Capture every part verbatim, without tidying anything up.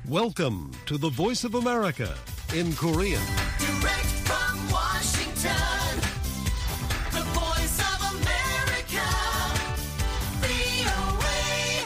Welcome to the Voice of America in Korean. Direct from Washington, the Voice of America, 브이오에이.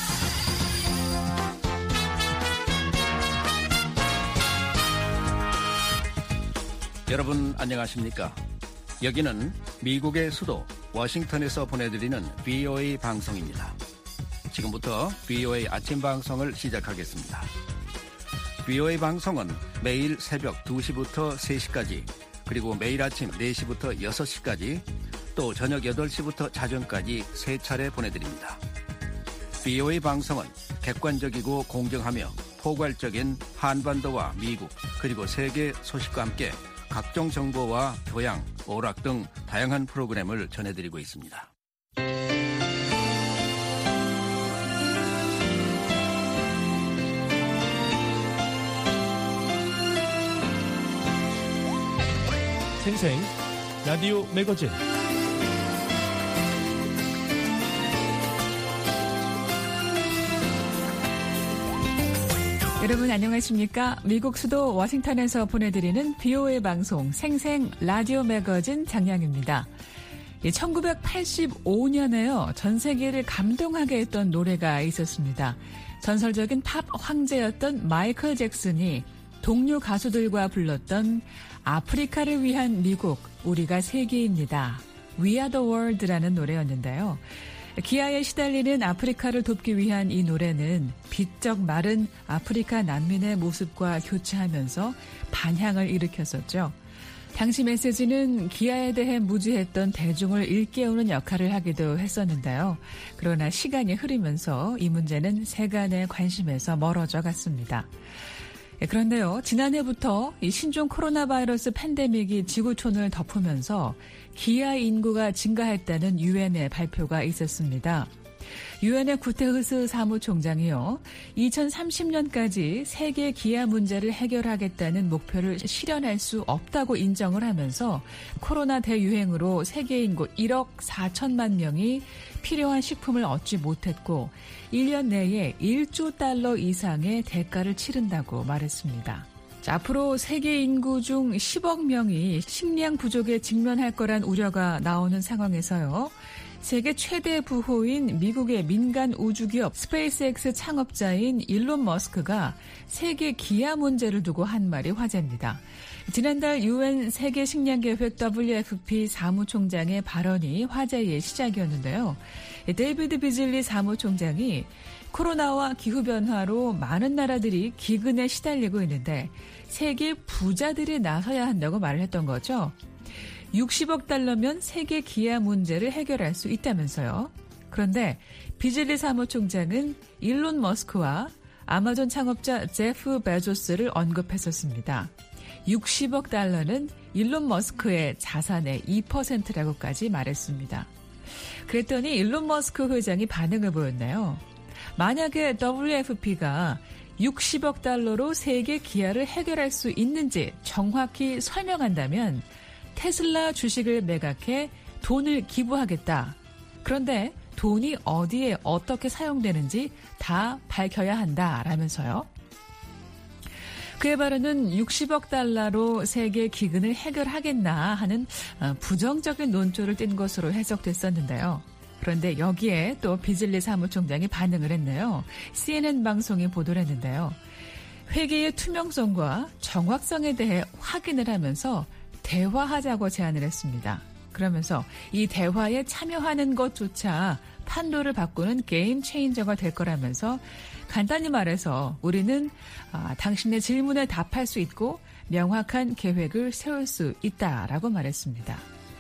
여러분 안녕하십니까? 여기는 미국의 수도 워싱턴에서 보내드리는 브이오에이 방송입니다. 지금부터 브이오에이 아침 방송을 시작하겠습니다. 브이오에이 방송은 매일 새벽 두 시부터 세 시까지, 그리고 매일 아침 네 시부터 여섯 시까지, 또 저녁 여덟 시부터 자정까지 세 차례 보내드립니다. 브이오에이 방송은 객관적이고 공정하며 포괄적인 한반도와 미국 그리고 세계 소식과 함께 각종 정보와 교양, 오락 등 다양한 프로그램을 전해드리고 있습니다. 생생 라디오 매거진. 여러분 안녕하십니까? 미국 수도 워싱턴에서 보내드리는 브이오에이 방송 생생 라디오 매거진 장량입니다. 천구백팔십오 년에요. 전 세계를 감동하게 했던 노래가 있었습니다. 전설적인 팝 황제였던 마이클 잭슨이 동료 가수들과 불렀던 아프리카를 위한 미국, 우리가 세계입니다. We are the world라는 노래였는데요. 기아에 시달리는 아프리카를 돕기 위한 이 노래는 비쩍 마른 아프리카 난민의 모습과 교차하면서 반향을 일으켰었죠. 당시 메시지는 기아에 대해 무지했던 대중을 일깨우는 역할을 하기도 했었는데요. 그러나 시간이 흐르면서 이 문제는 세간의 관심에서 멀어져 갔습니다. 그런데요, 지난해부터 이 신종 코로나 바이러스 팬데믹이 지구촌을 덮으면서 기아 인구가 증가했다는 유엔의 발표가 있었습니다. 유엔의 구테흐스 사무총장이요, 이천삼십 년까지 세계 기아 문제를 해결하겠다는 목표를 실현할 수 없다고 인정을 하면서 코로나 대유행으로 세계 인구 일억 사천만 명이 필요한 식품을 얻지 못했고 일 년 내에 일조 달러 이상의 대가를 치른다고 말했습니다. 자, 앞으로 세계 인구 중 십억 명이 식량 부족에 직면할 거란 우려가 나오는 상황에서요, 세계 최대 부호인 미국의 민간 우주기업 스페이스X 창업자인 일론 머스크가 세계 기아 문제를 두고 한 말이 화제입니다. 지난달 유엔 세계식량계획 더블유에프피 사무총장의 발언이 화제의 시작이었는데요. 데이비드 비즐리 사무총장이 코로나와 기후변화로 많은 나라들이 기근에 시달리고 있는데 세계 부자들이 나서야 한다고 말을 했던 거죠. 육십억 달러면 세계 기아 문제를 해결할 수 있다면서요. 그런데 비즐리 사무총장은 일론 머스크와 아마존 창업자 제프 베조스를 언급했었습니다. 육십억 달러는 일론 머스크의 자산의 이 퍼센트라고까지 말했습니다. 그랬더니 일론 머스크 회장이 반응을 보였네요. 만약에 더블유에프피가 육십억 달러로 세계 기아를 해결할 수 있는지 정확히 설명한다면 테슬라 주식을 매각해 돈을 기부하겠다. 그런데 돈이 어디에 어떻게 사용되는지 다 밝혀야 한다라면서요. 그의 발언은 육십억 달러로 세계 기근을 해결하겠나 하는 부정적인 논조를 띈 것으로 해석됐었는데요. 그런데 여기에 또 비즐리 사무총장이 반응을 했네요. 씨엔엔 방송이 보도를 했는데요. 회계의 투명성과 정확성에 대해 확인을 하면서 대화하자고 제안을 했습니다. 그러면서 이 대화에 참여하는 것조차 판도를 바꾸는 게임 체인저가 될 거라면서 간단히 말해서 우리는 아, 당신의 질문에 답할 수 있고 명확한 계획을 세울 수 있다라고 말했습니다.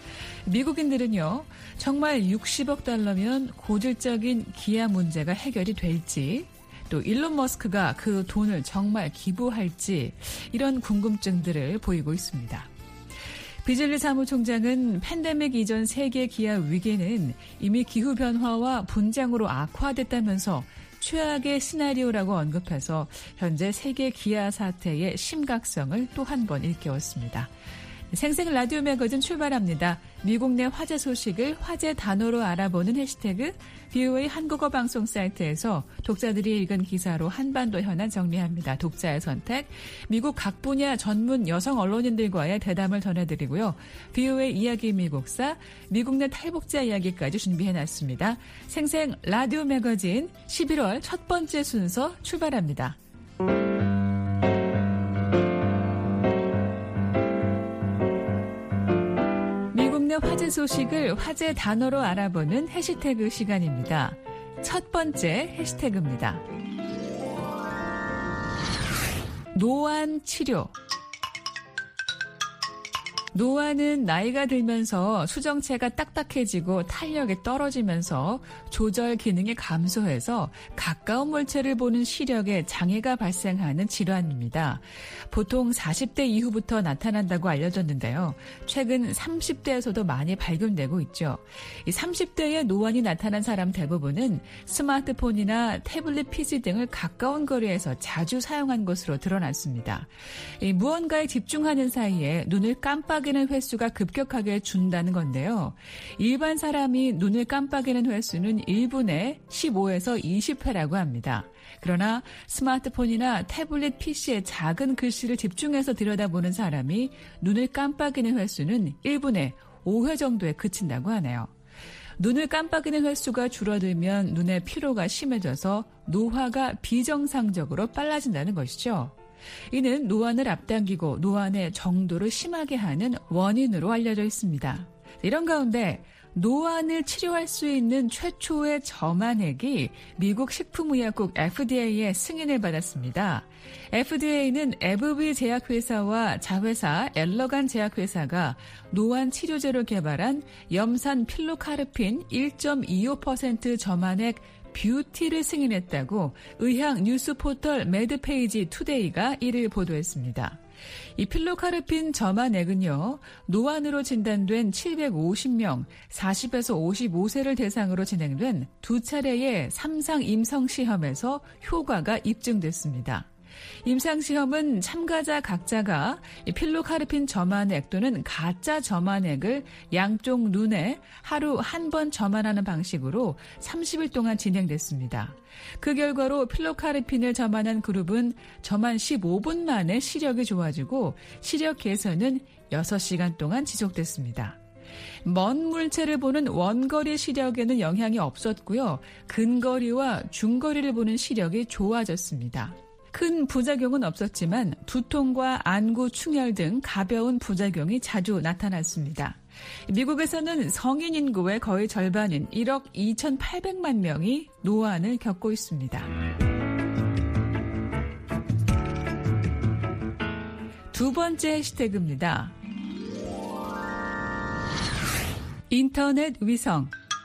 미국인들은요, 정말 육십억 달러면 고질적인 기아 문제가 해결이 될지, 또 일론 머스크가 그 돈을 정말 기부할지 이런 궁금증들을 보이고 있습니다. 비즐리 사무총장은 팬데믹 이전 세계 기아 위기는 이미 기후변화와 분쟁으로 악화됐다면서 최악의 시나리오라고 언급해서 현재 세계 기아 사태의 심각성을 또 한 번 일깨웠습니다. 생생 라디오 매거진 출발합니다. 미국 내 화제 소식을 화제 단어로 알아보는 해시태그 브이오에이 한국어 방송 사이트에서 독자들이 읽은 기사로 한반도 현안 정리합니다. 독자의 선택, 미국 각 분야 전문 여성 언론인들과의 대담을 전해드리고요. 브이오에이 이야기 미국사, 미국 내 탈북자 이야기까지 준비해놨습니다. 생생 라디오 매거진 십일월 첫 번째 순서 출발합니다. 화제 소식을 화제 단어로 알아보는 해시태그 시간입니다. 첫 번째 해시태그입니다. 노안 치료. 노안은 나이가 들면서 수정체가 딱딱해지고 탄력이 떨어지면서 조절 기능이 감소해서 가까운 물체를 보는 시력에 장애가 발생하는 질환입니다. 보통 사십 대 이후부터 나타난다고 알려졌는데요. 최근 삼십 대에서도 많이 발견되고 있죠. 이 삼십 대에 노안이 나타난 사람 대부분은 스마트폰이나 태블릿 피씨 등을 가까운 거리에서 자주 사용한 것으로 드러났습니다. 이 무언가에 집중하는 사이에 눈을 깜빡 깜빡이는 횟수가 급격하게 준다는 건데요. 일반 사람이 눈을 깜빡이는 횟수는 일 분에 십오에서 이십 회라고 합니다. 그러나 스마트폰이나 태블릿 피씨에 작은 글씨를 집중해서 들여다보는 사람이 눈을 깜빡이는 횟수는 일 분에 오 회 정도에 그친다고 하네요. 눈을 깜빡이는 횟수가 줄어들면 눈의 피로가 심해져서 노화가 비정상적으로 빨라진다는 것이죠. 이는 노안을 앞당기고 노안의 정도를 심하게 하는 원인으로 알려져 있습니다. 이런 가운데 노안을 치료할 수 있는 최초의 점안액이 미국 식품의약국 에프디에이의 승인을 받았습니다. 에프디에이는 에브비 제약회사와 자회사 엘러간 제약회사가 노안 치료제로 개발한 염산 필로카르핀 일 점 이오 퍼센트 점안액 뷰티를 승인했다고 의학 뉴스 포털 매드페이지 투데이가 이를 보도했습니다. 이 필로카르핀 점안액은요, 노안으로 진단된 칠백오십 명, 사십에서 오십오 세를 대상으로 진행된 두 차례의 삼상 임상 시험에서 효과가 입증됐습니다. 임상시험은 참가자 각자가 필로카르핀 점안액 또는 가짜 점안액을 양쪽 눈에 하루 한 번 점안하는 방식으로 삼십 일 동안 진행됐습니다. 그 결과로 필로카르핀을 점안한 그룹은 점안 십오 분 만에 시력이 좋아지고 시력 개선은 여섯 시간 동안 지속됐습니다. 먼 물체를 보는 원거리 시력에는 영향이 없었고요. 근거리와 중거리를 보는 시력이 좋아졌습니다. 큰 부작용은 없었지만 두통과 안구 충혈 등 가벼운 부작용이 자주 나타났습니다. 미국에서는 성인 인구의 거의 절반인 일억 이천팔백만 명이 노안을 겪고 있습니다. 두 번째 해시태그입니다. 인터넷 위성.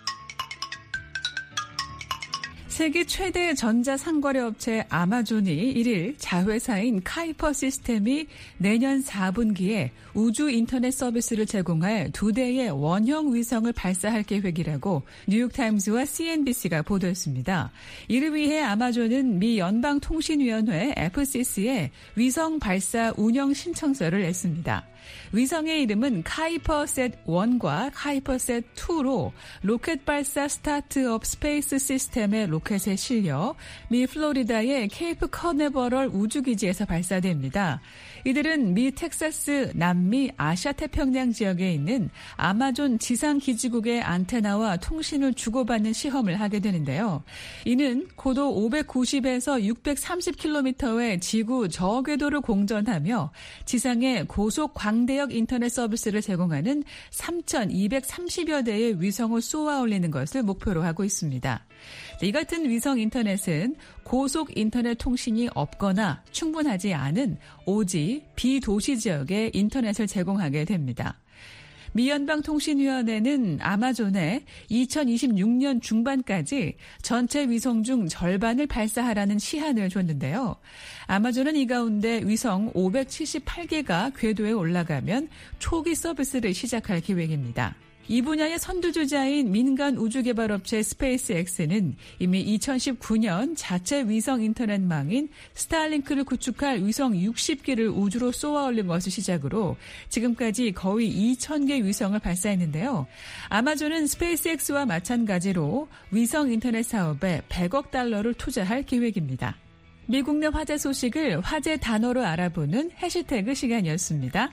세계 최대 전자상거래 업체 아마존이 일일 자회사인 카이퍼 시스템이 내년 사 분기에 우주 인터넷 서비스를 제공할 두 대의 원형 위성을 발사할 계획이라고 뉴욕타임스와 씨엔비씨가 보도했습니다. 이를 위해 아마존은 미 연방통신위원회 에프씨씨에 위성 발사 운영 신청서를 냈습니다. 위성의 이름은 카이퍼셋 일과 카이퍼셋 이로 로켓 발사 스타트업 스페이스 시스템의 로켓에 실려 미 플로리다의 케이프 커네버럴 우주기지에서 발사됩니다. 이들은 미 텍사스 남미 아시아 태평양 지역에 있는 아마존 지상기지국의 안테나와 통신을 주고받는 시험을 하게 되는데요. 이는 고도 오백구십에서 육백삼십 킬로미터의 지구 저궤도를 공전하며 지상에 고속 광대역 인터넷 서비스를 제공하는 삼천이백삼십여 대의 위성을 쏘아 올리는 것을 목표로 하고 있습니다. 이 같은 위성 인터넷은 고속 인터넷 통신이 없거나 충분하지 않은 오지, 비도시 지역에 인터넷을 제공하게 됩니다. 미 연방통신위원회는 아마존에 이천이십육 년 중반까지 전체 위성 중 절반을 발사하라는 시한을 줬는데요. 아마존은 이 가운데 위성 오백칠십팔 개가 궤도에 올라가면 초기 서비스를 시작할 계획입니다. 이 분야의 선두주자인 민간 우주개발업체 스페이스X는 이미 이천십구 년 자체 위성 인터넷망인 스타링크를 구축할 위성 육십 기를 우주로 쏘아 올린 것을 시작으로 지금까지 거의 이천 개 위성을 발사했는데요. 아마존은 스페이스X와 마찬가지로 위성 인터넷 사업에 백억 달러를 투자할 계획입니다. 미국 내 화제 소식을 화제 단어로 알아보는 해시태그 시간이었습니다.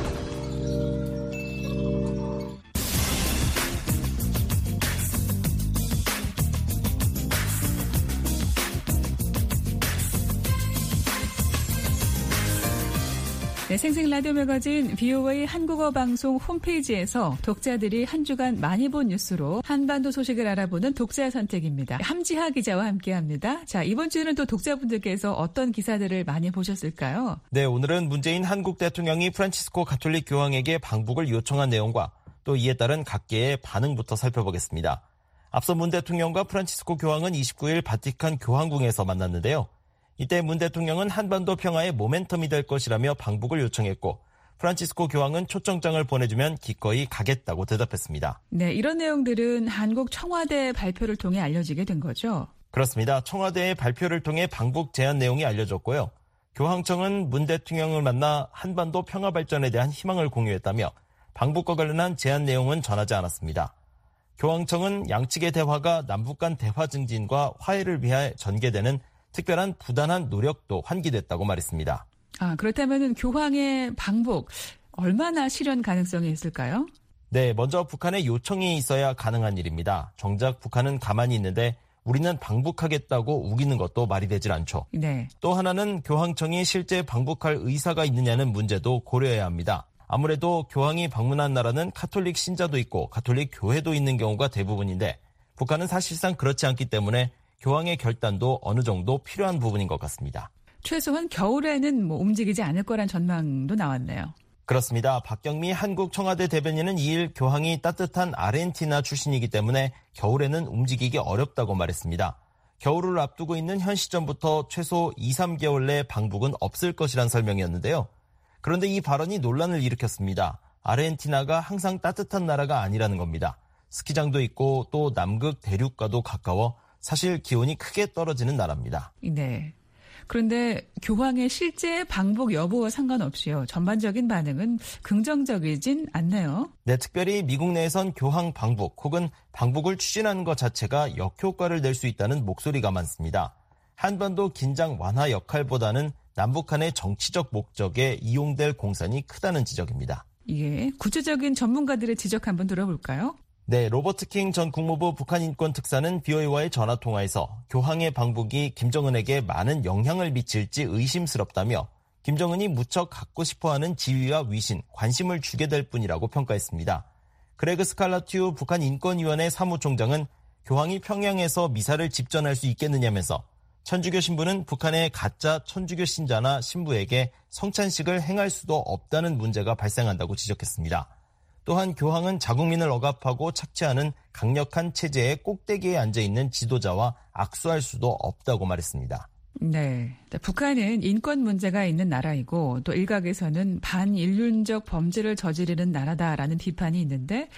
네, 생생 라디오 매거진 비오에이 한국어 방송 홈페이지에서 독자들이 한 주간 많이 본 뉴스로 한반도 소식을 알아보는 독자 선택입니다. 함지하 기자와 함께합니다. 자, 이번 주에는 또 독자분들께서 어떤 기사들을 많이 보셨을까요? 네, 오늘은 문재인 한국 대통령이 프란치스코 가톨릭 교황에게 방북을 요청한 내용과 또 이에 따른 각계의 반응부터 살펴보겠습니다. 앞서 문 대통령과 프란치스코 교황은 이십구 일 바티칸 교황궁에서 만났는데요. 이때 문 대통령은 한반도 평화의 모멘텀이 될 것이라며 방북을 요청했고 프란치스코 교황은 초청장을 보내주면 기꺼이 가겠다고 대답했습니다. 네, 이런 내용들은 한국 청와대 발표를 통해 알려지게 된 거죠? 그렇습니다. 청와대의 발표를 통해 방북 제안 내용이 알려졌고요. 교황청은 문 대통령을 만나 한반도 평화 발전에 대한 희망을 공유했다며 방북과 관련한 제안 내용은 전하지 않았습니다. 교황청은 양측의 대화가 남북 간 대화 증진과 화해를 위해 전개되는 특별한 부단한 노력도 환기됐다고 말했습니다. 아, 그렇다면 교황의 방북 얼마나 실현 가능성이 있을까요? 네, 먼저 북한의 요청이 있어야 가능한 일입니다. 정작 북한은 가만히 있는데 우리는 방북하겠다고 우기는 것도 말이 되질 않죠. 네. 또 하나는 교황청이 실제 방북할 의사가 있느냐는 문제도 고려해야 합니다. 아무래도 교황이 방문한 나라는 가톨릭 신자도 있고 가톨릭 교회도 있는 경우가 대부분인데 북한은 사실상 그렇지 않기 때문에 교황의 결단도 어느 정도 필요한 부분인 것 같습니다. 최소한 겨울에는 뭐 움직이지 않을 거란 전망도 나왔네요. 그렇습니다. 박경미 한국 청와대 대변인은 이 일 교황이 따뜻한 아르헨티나 출신이기 때문에 겨울에는 움직이기 어렵다고 말했습니다. 겨울을 앞두고 있는 현 시점부터 최소 이, 삼 개월 내 방북은 없을 것이란 설명이었는데요. 그런데 이 발언이 논란을 일으켰습니다. 아르헨티나가 항상 따뜻한 나라가 아니라는 겁니다. 스키장도 있고 또 남극 대륙과도 가까워 사실 기온이 크게 떨어지는 나라입니다. 네. 그런데 교황의 실제 방북 여부와 상관없이요. 전반적인 반응은 긍정적이진 않네요. 네, 특별히 미국 내에선 교황 방북 혹은 방북을 추진하는 것 자체가 역효과를 낼 수 있다는 목소리가 많습니다. 한반도 긴장 완화 역할보다는 남북 간의 정치적 목적에 이용될 공산이 크다는 지적입니다. 예, 구체적인 전문가들의 지적 한번 들어볼까요? 네, 로버트 킹 전 국무부 북한 인권 특사는 비오에이와의 전화통화에서 교황의 방북이 김정은에게 많은 영향을 미칠지 의심스럽다며 김정은이 무척 갖고 싶어하는 지위와 위신, 관심을 주게 될 뿐이라고 평가했습니다. 그레그 스칼라튜 북한 인권위원회 사무총장은 교황이 평양에서 미사를 집전할 수 있겠느냐면서 천주교 신부는 북한의 가짜 천주교 신자나 신부에게 성찬식을 행할 수도 없다는 문제가 발생한다고 지적했습니다. 또한 교황은 자국민을 억압하고 착취하는 강력한 체제의 꼭대기에 앉아있는 지도자와 악수할 수도 없다고 말했습니다. 네, 북한은 인권 문제가 있는 나라이고 또 일각에서는 반인륜적 범죄를 저지르는 나라다라는 비판이 있는데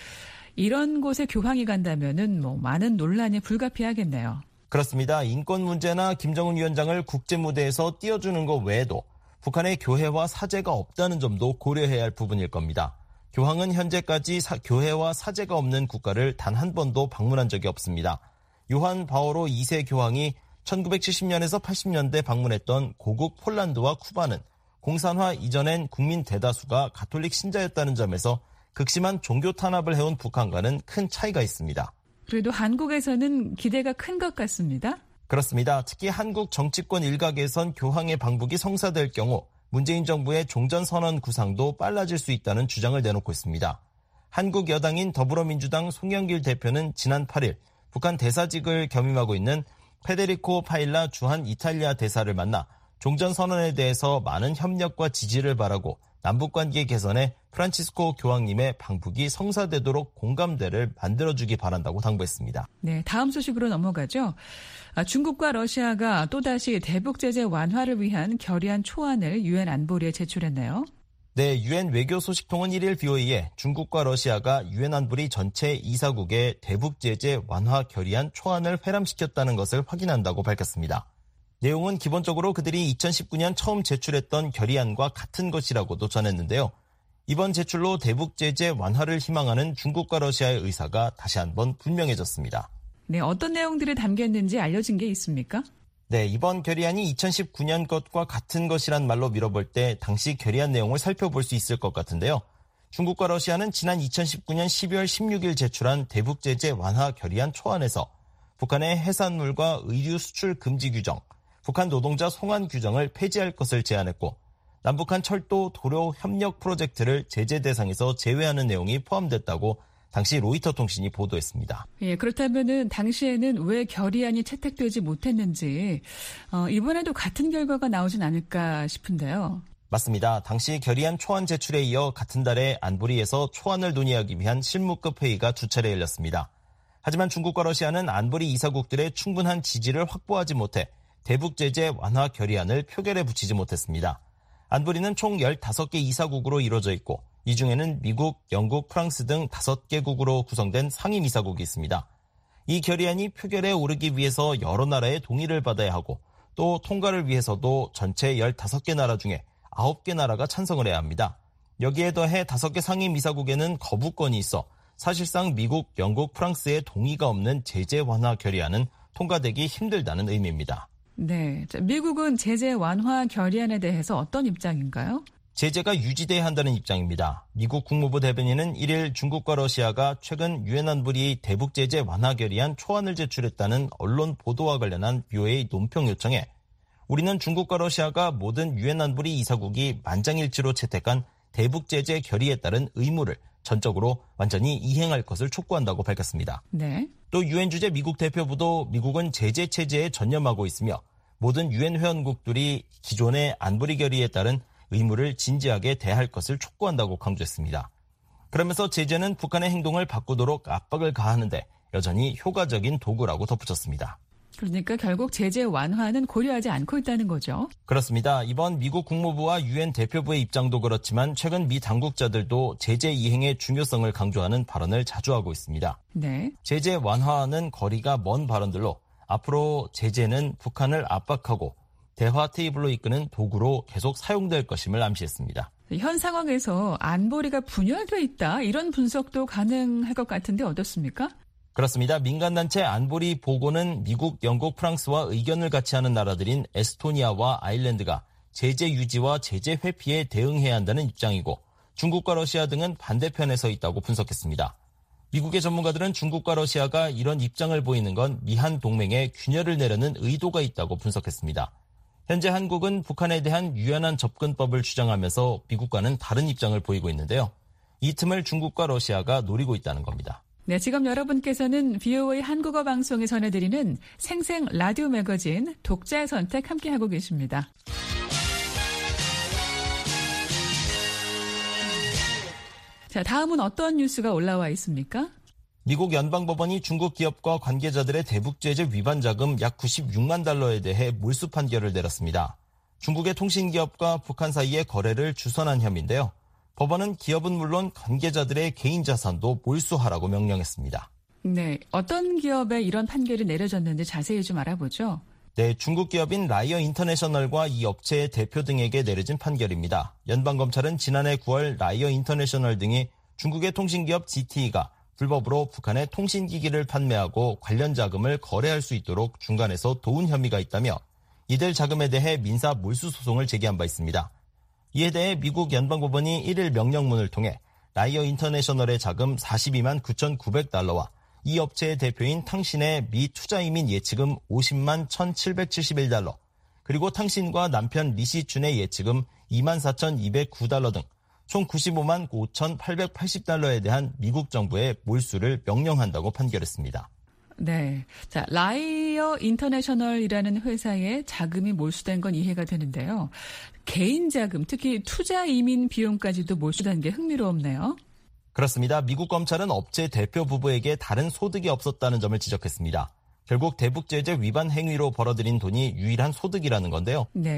이런 곳에 교황이 간다면은 뭐 많은 논란이 불가피하겠네요. 그렇습니다. 인권 문제나 김정은 위원장을 국제 무대에서 띄워주는 것 외에도 북한의 교회와 사제가 없다는 점도 고려해야 할 부분일 겁니다. 교황은 현재까지 사, 교회와 사제가 없는 국가를 단 한 번도 방문한 적이 없습니다. 요한 바오로 이 세 교황이 천구백칠십 년에서 팔십 년대 방문했던 고국 폴란드와 쿠바는 공산화 이전엔 국민 대다수가 가톨릭 신자였다는 점에서 극심한 종교 탄압을 해온 북한과는 큰 차이가 있습니다. 그래도 한국에서는 기대가 큰 것 같습니다. 그렇습니다. 특히 한국 정치권 일각에선 교황의 방북이 성사될 경우 문재인 정부의 종전선언 구상도 빨라질 수 있다는 주장을 내놓고 있습니다. 한국 여당인 더불어민주당 송영길 대표는 지난 팔 일 북한 대사직을 겸임하고 있는 페데리코 파일라 주한 이탈리아 대사를 만나 종전선언에 대해서 많은 협력과 지지를 바라고 남북관계 개선에 프란치스코 교황님의 방북이 성사되도록 공감대를 만들어주기 바란다고 당부했습니다. 네, 다음 소식으로 넘어가죠. 아, 중국과 러시아가 또다시 대북 제재 완화를 위한 결의안 초안을 유엔 안보리에 제출했네요. 네, 유엔 외교 소식통은 일 일 비오이에 중국과 러시아가 유엔 안보리 전체 이사국의 대북 제재 완화 결의안 초안을 회람시켰다는 것을 확인한다고 밝혔습니다. 내용은 기본적으로 그들이 이천십구 년 처음 제출했던 결의안과 같은 것이라고도 전했는데요. 이번 제출로 대북 제재 완화를 희망하는 중국과 러시아의 의사가 다시 한번 분명해졌습니다. 네, 어떤 내용들이 담겼는지 알려진 게 있습니까? 네, 이번 결의안이 이천십구 년 것과 같은 것이란 말로 밀어볼 때 당시 결의안 내용을 살펴볼 수 있을 것 같은데요. 중국과 러시아는 지난 이천십구 년 십이월 십육일 제출한 대북 제재 완화 결의안 초안에서 북한의 해산물과 의류 수출 금지 규정, 북한 노동자 송환 규정을 폐지할 것을 제안했고 남북한 철도 도로 협력 프로젝트를 제재 대상에서 제외하는 내용이 포함됐다고 당시 로이터 통신이 보도했습니다. 예, 그렇다면은 당시에는 왜 결의안이 채택되지 못했는지 어, 이번에도 같은 결과가 나오진 않을까 싶은데요. 맞습니다. 당시 결의안 초안 제출에 이어 같은 달에 안보리에서 초안을 논의하기 위한 실무급 회의가 두 차례 열렸습니다. 하지만 중국과 러시아는 안보리 이사국들의 충분한 지지를 확보하지 못해 대북 제재 완화 결의안을 표결에 붙이지 못했습니다. 안보리는 총 열다섯 개 이사국으로 이루어져 있고 이 중에는 미국, 영국, 프랑스 등 다섯 개국으로 구성된 상임이사국이 있습니다. 이 결의안이 표결에 오르기 위해서 여러 나라의 동의를 받아야 하고 또 통과를 위해서도 전체 열다섯 개 나라 중에 아홉 개 나라가 찬성을 해야 합니다. 여기에 더해 다섯 개 상임이사국에는 거부권이 있어 사실상 미국, 영국, 프랑스의 동의가 없는 제재 완화 결의안은 통과되기 힘들다는 의미입니다. 네, 자, 미국은 제재 완화 결의안에 대해서 어떤 입장인가요? 제재가 유지돼야 한다는 입장입니다. 미국 국무부 대변인은 일 일 중국과 러시아가 최근 유엔 안보리 대북 제재 완화 결의안 초안을 제출했다는 언론 보도와 관련한 비오에이 논평 요청에 우리는 중국과 러시아가 모든 유엔 안보리 이사국이 만장일치로 채택한 대북 제재 결의에 따른 의무를 전적으로 완전히 이행할 것을 촉구한다고 밝혔습니다. 네. 또 유엔 주재 미국 대표부도 미국은 제재 체제에 전념하고 있으며 모든 유엔 회원국들이 기존의 안보리 결의에 따른 의무를 진지하게 대할 것을 촉구한다고 강조했습니다. 그러면서 제재는 북한의 행동을 바꾸도록 압박을 가하는데 여전히 효과적인 도구라고 덧붙였습니다. 그러니까 결국 제재 완화는 고려하지 않고 있다는 거죠. 그렇습니다. 이번 미국 국무부와 유엔 대표부의 입장도 그렇지만 최근 미 당국자들도 제재 이행의 중요성을 강조하는 발언을 자주 하고 있습니다. 네. 제재 완화는 거리가 먼 발언들로 앞으로 제재는 북한을 압박하고 대화 테이블로 이끄는 도구로 계속 사용될 것임을 암시했습니다. 현 상황에서 안보리가 분열돼 있다 이런 분석도 가능할 것 같은데 어떻습니까? 그렇습니다. 민간단체 안보리 보고는 미국, 영국, 프랑스와 의견을 같이 하는 나라들인 에스토니아와 아일랜드가 제재 유지와 제재 회피에 대응해야 한다는 입장이고 중국과 러시아 등은 반대편에 서 있다고 분석했습니다. 미국의 전문가들은 중국과 러시아가 이런 입장을 보이는 건 미한 동맹에 균열을 내려는 의도가 있다고 분석했습니다. 현재 한국은 북한에 대한 유연한 접근법을 주장하면서 미국과는 다른 입장을 보이고 있는데요. 이 틈을 중국과 러시아가 노리고 있다는 겁니다. 네, 지금 여러분께서는 비오에이 한국어 방송에 전해드리는 생생 라디오 매거진 독자의 선택 함께하고 계십니다. 자, 다음은 어떤 뉴스가 올라와 있습니까? 미국 연방법원이 중국 기업과 관계자들의 대북 제재 위반 자금 약 구십육만 달러에 대해 몰수 판결을 내렸습니다. 중국의 통신기업과 북한 사이의 거래를 주선한 혐의인데요. 법원은 기업은 물론 관계자들의 개인 자산도 몰수하라고 명령했습니다. 네, 어떤 기업에 이런 판결이 내려졌는지 자세히 좀 알아보죠. 네, 중국 기업인 라이어 인터내셔널과 이 업체의 대표 등에게 내려진 판결입니다. 연방검찰은 지난해 구월 라이어 인터내셔널 등이 중국의 통신기업 지티이가 불법으로 북한에 통신기기를 판매하고 관련 자금을 거래할 수 있도록 중간에서 도운 혐의가 있다며 이들 자금에 대해 민사 몰수 소송을 제기한 바 있습니다. 이에 대해 미국 연방법원이 일 일 명령문을 통해 라이어 인터내셔널의 자금 사십이만 구천구백 달러와 이 업체의 대표인 탕신의 미 투자이민 예치금 오십만 천칠백칠십일 달러, 그리고 탕신과 남편 리시춘의 예치금 이만 사천이백구 달러 등 총 구십오만 오천팔백팔십 달러에 대한 미국 정부의 몰수를 명령한다고 판결했습니다. 네, 자 라이어 인터내셔널이라는 회사의 자금이 몰수된 건 이해가 되는데요. 개인 자금, 특히 투자 이민 비용까지도 몰수된 게 흥미롭네요. 그렇습니다. 미국 검찰은 업체 대표 부부에게 다른 소득이 없었다는 점을 지적했습니다. 결국 대북 제재 위반 행위로 벌어들인 돈이 유일한 소득이라는 건데요. 네.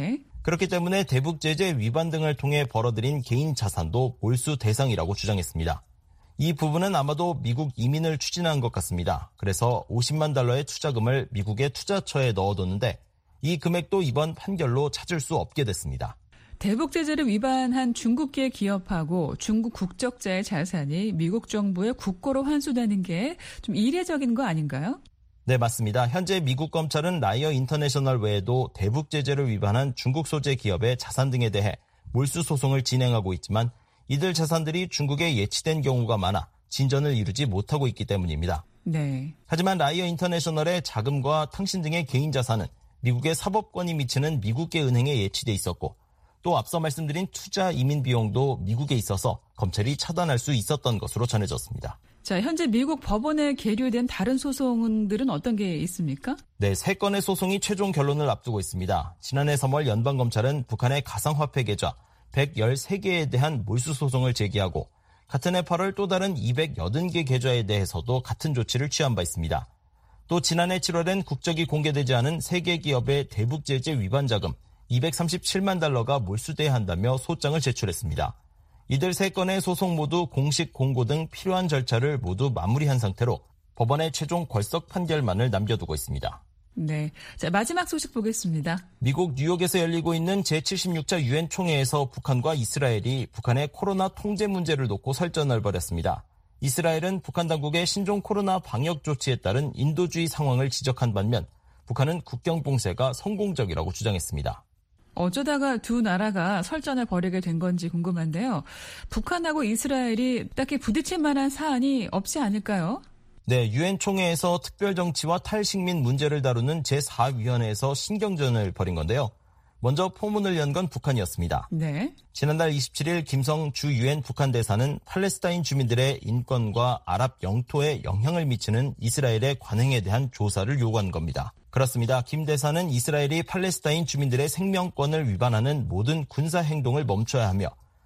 그렇기 때문에 대북 제재 위반 등을 통해 벌어들인 개인 자산도 몰수 대상이라고 주장했습니다. 이 부분은 아마도 미국 이민을 추진한 것 같습니다. 그래서 오십만 달러의 투자금을 미국의 투자처에 넣어뒀는데 이 금액도 이번 판결로 찾을 수 없게 됐습니다. 대북 제재를 위반한 중국계 기업하고 중국 국적자의 자산이 미국 정부의 국고로 환수되는 게 좀 이례적인 거 아닌가요? 네, 맞습니다. 현재 미국 검찰은 라이어 인터내셔널 외에도 대북 제재를 위반한 중국 소재 기업의 자산 등에 대해 몰수 소송을 진행하고 있지만 이들 자산들이 중국에 예치된 경우가 많아 진전을 이루지 못하고 있기 때문입니다. 네. 하지만 라이어 인터내셔널의 자금과 통신 등의 개인 자산은 미국의 사법권이 미치는 미국계 은행에 예치돼 있었고 또 앞서 말씀드린 투자 이민 비용도 미국에 있어서 검찰이 차단할 수 있었던 것으로 전해졌습니다. 자, 현재 미국 법원에 계류된 다른 소송들은 어떤 게 있습니까? 네, 세 건의 소송이 최종 결론을 앞두고 있습니다. 지난해 삼월 연방검찰은 북한의 가상화폐 계좌 백십삼 개에 대한 몰수 소송을 제기하고 같은 해 팔월 또 다른 이백팔 개 계좌에 대해서도 같은 조치를 취한 바 있습니다. 또 지난해 칠월엔 국적이 공개되지 않은 세 개 기업의 대북 제재 위반 자금 이백삼십칠만 달러가 몰수돼야 한다며 소장을 제출했습니다. 이들 세 건의 소송 모두 공식 공고 등 필요한 절차를 모두 마무리한 상태로 법원의 최종 결석 판결만을 남겨두고 있습니다. 네, 자 마지막 소식 보겠습니다. 미국 뉴욕에서 열리고 있는 제칠십육 차 유엔 총회에서 북한과 이스라엘이 북한의 코로나 통제 문제를 놓고 설전을 벌였습니다. 이스라엘은 북한 당국의 신종 코로나 방역 조치에 따른 인도주의 상황을 지적한 반면 북한은 국경 봉쇄가 성공적이라고 주장했습니다. 어쩌다가 두 나라가 설전을 벌이게 된 건지 궁금한데요. 북한하고 이스라엘이 딱히 부딪힐 만한 사안이 없지 않을까요? 네, 유엔 총회에서 특별정치와 탈식민 문제를 다루는 제사 위원회에서 신경전을 벌인 건데요. 먼저 포문을 연 건 북한이었습니다. 네. 지난달 이십칠일 김성 주 유엔 북한 대사는 팔레스타인 주민들의 인권과 아랍 영토에 영향을 미치는 이스라엘의 관행에 대한 조사를 요구한 겁니다. 그렇습니다. 김 대사는 이스라엘이 팔레스타인 주민들의 생명권을 위반하는 모든 군사 행동을 멈춰야 하며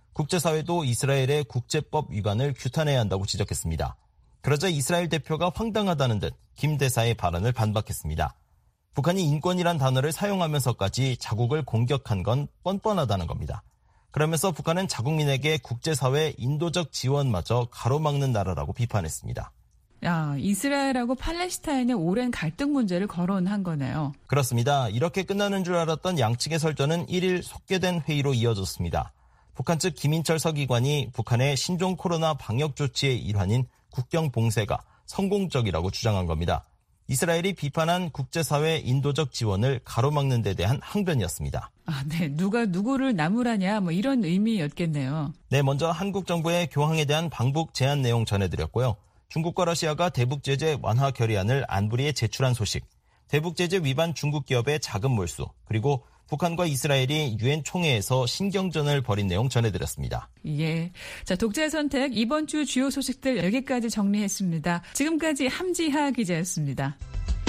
국제사회도 이스라엘의 국제법 위반을 규탄해야 한다고 지적했습니다. 그러자 이스라엘 대표가 황당하다는 듯 김 대사의 발언을 반박했습니다. 북한이 인권이란 단어를 사용하면서까지 자국을 공격한 건 뻔뻔하다는 겁니다. 그러면서 북한은 자국민에게 국제사회 인도적 지원마저 가로막는 나라라고 비판했습니다. 야, 이스라엘하고 팔레스타인의 오랜 갈등 문제를 거론한 거네요. 그렇습니다. 이렇게 끝나는 줄 알았던 양측의 설전은 일일 속개된 회의로 이어졌습니다. 북한 측 김인철 서기관이 북한의 신종 코로나 방역 조치의 일환인 국경 봉쇄가 성공적이라고 주장한 겁니다. 이스라엘이 비판한 국제사회 인도적 지원을 가로막는 데 대한 항변이었습니다. 아, 네. 누가 누구를 나무라냐 뭐 이런 의미였겠네요. 네, 먼저 한국 정부의 교황에 대한 방북 제한 내용 전해드렸고요. 중국과 러시아가 대북 제재 완화 결의안을 안보리에 제출한 소식, 대북 제재 위반 중국 기업의 자금 몰수, 그리고 북한과 이스라엘이 유엔 총회에서 신경전을 벌인 내용 전해드렸습니다. 예. 자, 독자의 선택 이번 주 주요 소식들 여기까지 정리했습니다. 지금까지 함지하 기자였습니다.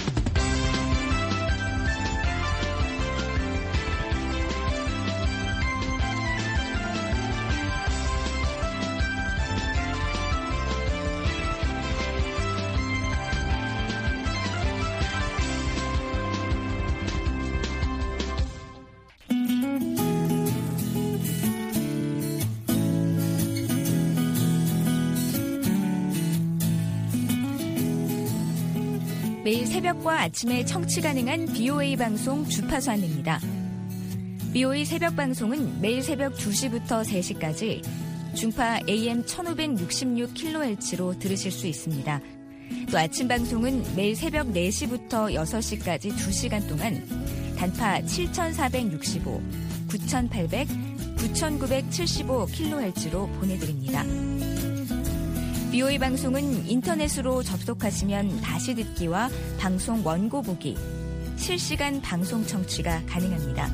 매일 새벽과 아침에 청취 가능한 비오에이 방송 주파수 안내입니다. 비오에이 새벽 방송은 매일 새벽 두 시부터 세 시까지 중파 에이엠 천오백육십육 킬로헤르츠로 들으실 수 있습니다. 또 아침 방송은 매일 새벽 네 시부터 여섯 시까지 두 시간 동안 단파 칠천사백육십오, 구천팔백, 구천구백칠십오 킬로헤르츠로 보내드립니다. 비오에이 방송은 인터넷으로 접속하시면 다시 듣기와 방송 원고 보기, 실시간 방송 청취가 가능합니다.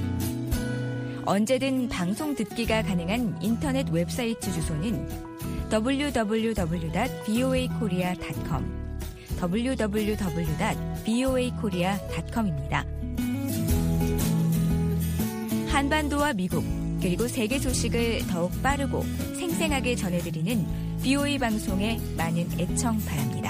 언제든 방송 듣기가 가능한 인터넷 웹사이트 주소는 더블유 더블유 더블유 닷 비오에이 코리아 닷 컴, 더블유 더블유 더블유 닷 비오에이 코리아 닷 컴입니다. 한반도와 미국, 그리고 세계 소식을 더욱 빠르고 생생하게 전해드리는 비오에이 방송에 많은 애청 바랍니다.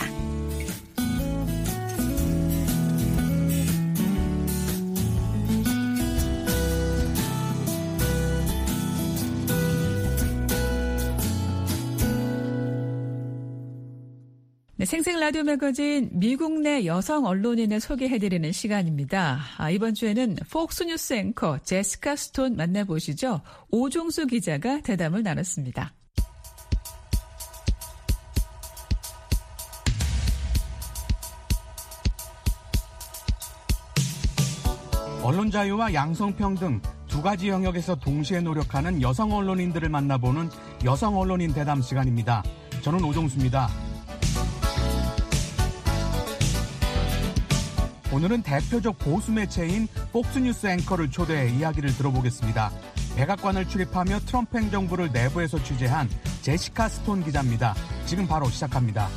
생생 라디오 매거진 미국 내 여성 언론인을 소개해드리는 시간입니다. 아, 이번 주에는 폭스뉴스 앵커 제시카 스톤 만나보시죠. 오종수 기자가 대담을 나눴습니다. 언론 자유와 양성평등 두 가지 영역에서 동시에 노력하는 여성 언론인들을 만나보는 여성 언론인 대담 시간입니다. 저는 오종수입니다. 오늘은 대표적 보수 매체인 폭스뉴스 앵커를 초대해 이야기를 들어보겠습니다. 백악관을 출입하며 트럼프 행정부를 내부에서 취재한 제시카 스톤 기자입니다. 지금 바로 시작합니다.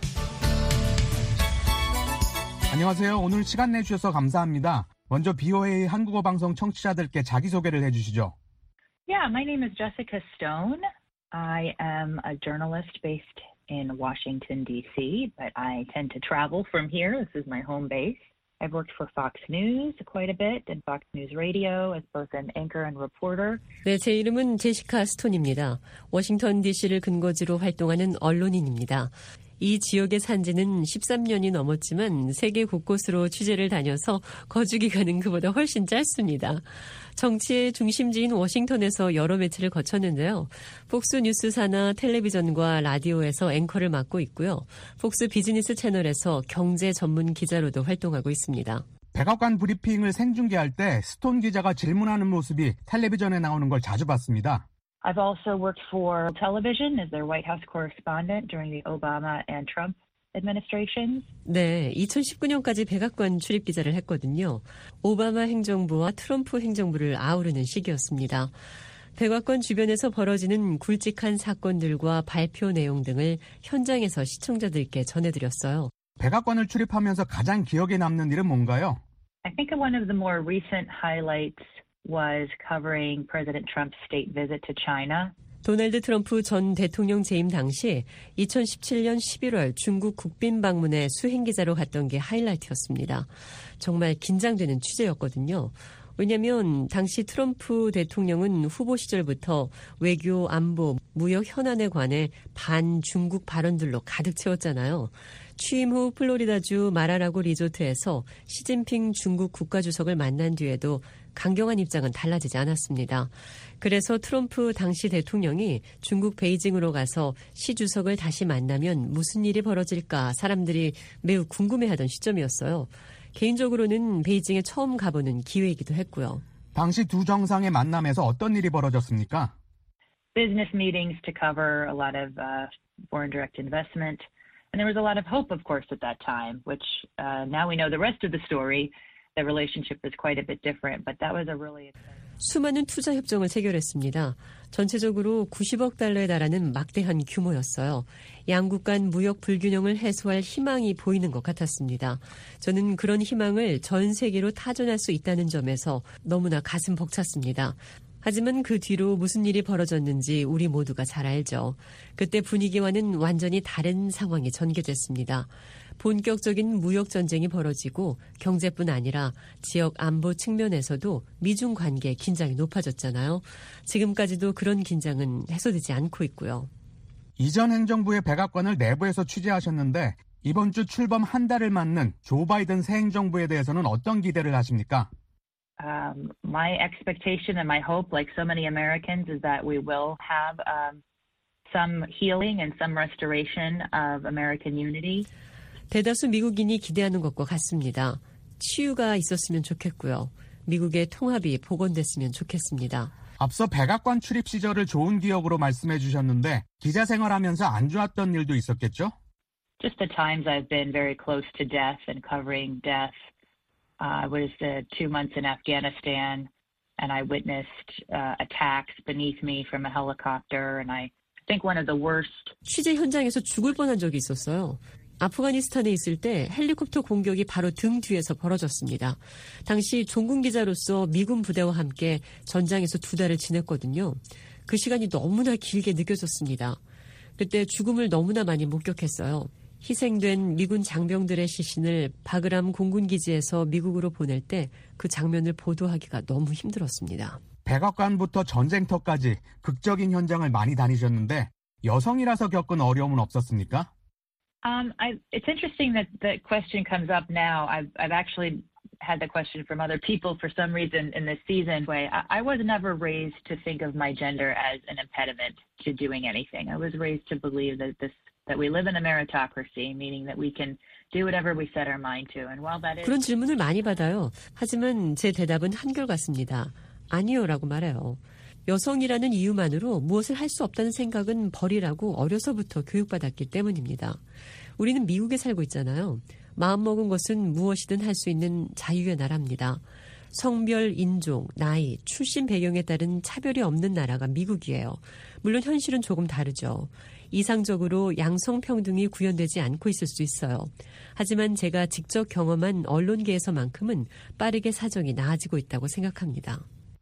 안녕하세요. 오늘 시간 내주셔서 감사합니다. 먼저 비오에이 한국어 방송 청취자들께 자기소개를 해주시죠. Yeah, my name is Jessica Stone. I am a journalist based in Washington, D C, but I tend to travel from here. This is my home base. I've worked for Fox News quite a bit and Fox News Radio as both an anchor and reporter. 네, 제 이름은 제시카 스톤입니다. 워싱턴 디씨를 근거지로 활동하는 언론인입니다. 이 지역에 산 지는 십삼 년이 넘었지만 세계 곳곳으로 취재를 다녀서 거주 기간은 그보다 훨씬 짧습니다. 정치의 중심지인 워싱턴에서 여러 매체를 거쳤는데요. 폭스 뉴스사나 텔레비전과 라디오에서 앵커를 맡고 있고요. 폭스 비즈니스 채널에서 경제 전문 기자로도 활동하고 있습니다. 백악관 브리핑을 생중계할 때 스톤 기자가 질문하는 모습이 텔레비전에 나오는 걸 자주 봤습니다. I've also worked for television as their White House correspondent during the Obama and Trump administrations. 네, 이천십구 년까지 백악관 출입 기자를 했거든요. 오바마 행정부와 트럼프 행정부를 아우르는 시기였습니다. 백악관 주변에서 벌어지는 굵직한 사건들과 발표 내용 등을 현장에서 시청자들께 전해드렸어요. 백악관을 출입하면서 가장 기억에 남는 일은 뭔가요? I think one of the more recent highlights was covering President Trump's state visit to China. 도널드 트럼프 전 대통령 재임 당시 이천십칠 년 십일월 중국 국빈 방문에 수행기자로 갔던 게 하이라이트였습니다. 정말 긴장되는 취재였거든요. 왜냐하면 당시 트럼프 대통령은 후보 시절부터 외교, 안보, 무역 현안에 관해 반중국 발언들로 가득 채웠잖아요. 취임 후 플로리다주 마라라고 리조트에서 시진핑 중국 국가주석을 만난 뒤에도 강경한 입장은 달라지지 않았습니다. 그래서 트럼프 당시 대통령이 중국 베이징으로 가서 시 주석을 다시 만나면 무슨 일이 벌어질까 사람들이 매우 궁금해하던 시점이었어요. 개인적으로는 베이징에 처음 가보는 기회이기도 했고요. 당시 두 정상의 만남에서 어떤 일이 벌어졌습니까? Business meetings to cover a lot of uh, foreign direct investment. And there was a lot of hope, of course, at that time, which uh, now we know the rest of the story. The relationship is quite a bit different, but that was a really exciting. 수많은 투자 협정을 체결했습니다. 전체적으로 구십억 달러에 달하는 막대한 규모였어요. 양국 간 무역 불균형을 해소할 희망이 보이는 것 같았습니다. 저는 그런 희망을 전 세계로 타전할 수 있다는 점에서 너무나 가슴 벅찼습니다. 하지만 그 뒤로 무슨 일이 벌어졌는지 우리 모두가 잘 알죠. 그때 분위기와는 완전히 다른 상황이 전개됐습니다. 본격적인 무역 전쟁이 벌어지고 경제뿐 아니라 지역 안보 측면에서도 미중 관계 긴장이 높아졌잖아요. 지금까지도 그런 긴장은 해소되지 않고 있고요. 이전 행정부의 백악관을 내부에서 취재하셨는데 이번 주 출범 한 달을 맞는 조 바이든 새 행정부에 대해서는 어떤 기대를 하십니까? Um, my expectation and my hope, like so many Americans, is that we will have um, some healing and some restoration of American unity. 대다수 미국인이 기대하는 것과 같습니다. 치유가 있었으면 좋겠고요. 미국의 통합이 복원됐으면 좋겠습니다. 앞서 백악관 출입 시절을 좋은 기억으로 말씀해 주셨는데 기자 생활하면서 안 좋았던 일도 있었겠죠? Just the times I've been very close to death and covering death. Uh, I was uh, two months in Afghanistan and I witnessed uh, attacks beneath me from a helicopter and I think one of the worst. 취재 현장에서 죽을 뻔한 적이 있었어요. 아프가니스탄에 있을 때 헬리콥터 공격이 바로 등 뒤에서 벌어졌습니다. 당시 종군 기자로서 미군 부대와 함께 전장에서 두 달을 지냈거든요. 그 시간이 너무나 길게 느껴졌습니다. 그때 죽음을 너무나 많이 목격했어요. 희생된 미군 장병들의 시신을 바그람 공군기지에서 미국으로 보낼 때 그 장면을 보도하기가 너무 힘들었습니다. 백악관부터 전쟁터까지 극적인 현장을 많이 다니셨는데 여성이라서 겪은 어려움은 없었습니까? Um, I, it's interesting that the question comes up now. I've, I've actually had the question from other people for some reason in this season. Way I, I was never raised to think of my gender as an impediment to doing anything. I was raised to believe that this that we live in a meritocracy, meaning that we can do whatever we set our mind to. And while that is 그런 질문을 많이 받아요. 하지만 제 대답은 한결같습니다. 아니요라고 말해요. 여성이라는 이유만으로 무엇을 할 수 없다는 생각은 버리라고 어려서부터 교육받았기 때문입니다. 우리는 미국에 살고 있잖아요. 마음먹은 것은 무엇이든 할 수 있는 자유의 나라입니다. 성별, 인종, 나이, 출신 배경에 따른 차별이 없는 나라가 미국이에요. 물론 현실은 조금 다르죠. 이상적으로 양성평등이 구현되지 않고 있을 수 있어요. 하지만 제가 직접 경험한 언론계에서만큼은 빠르게 사정이 나아지고 있다고 생각합니다.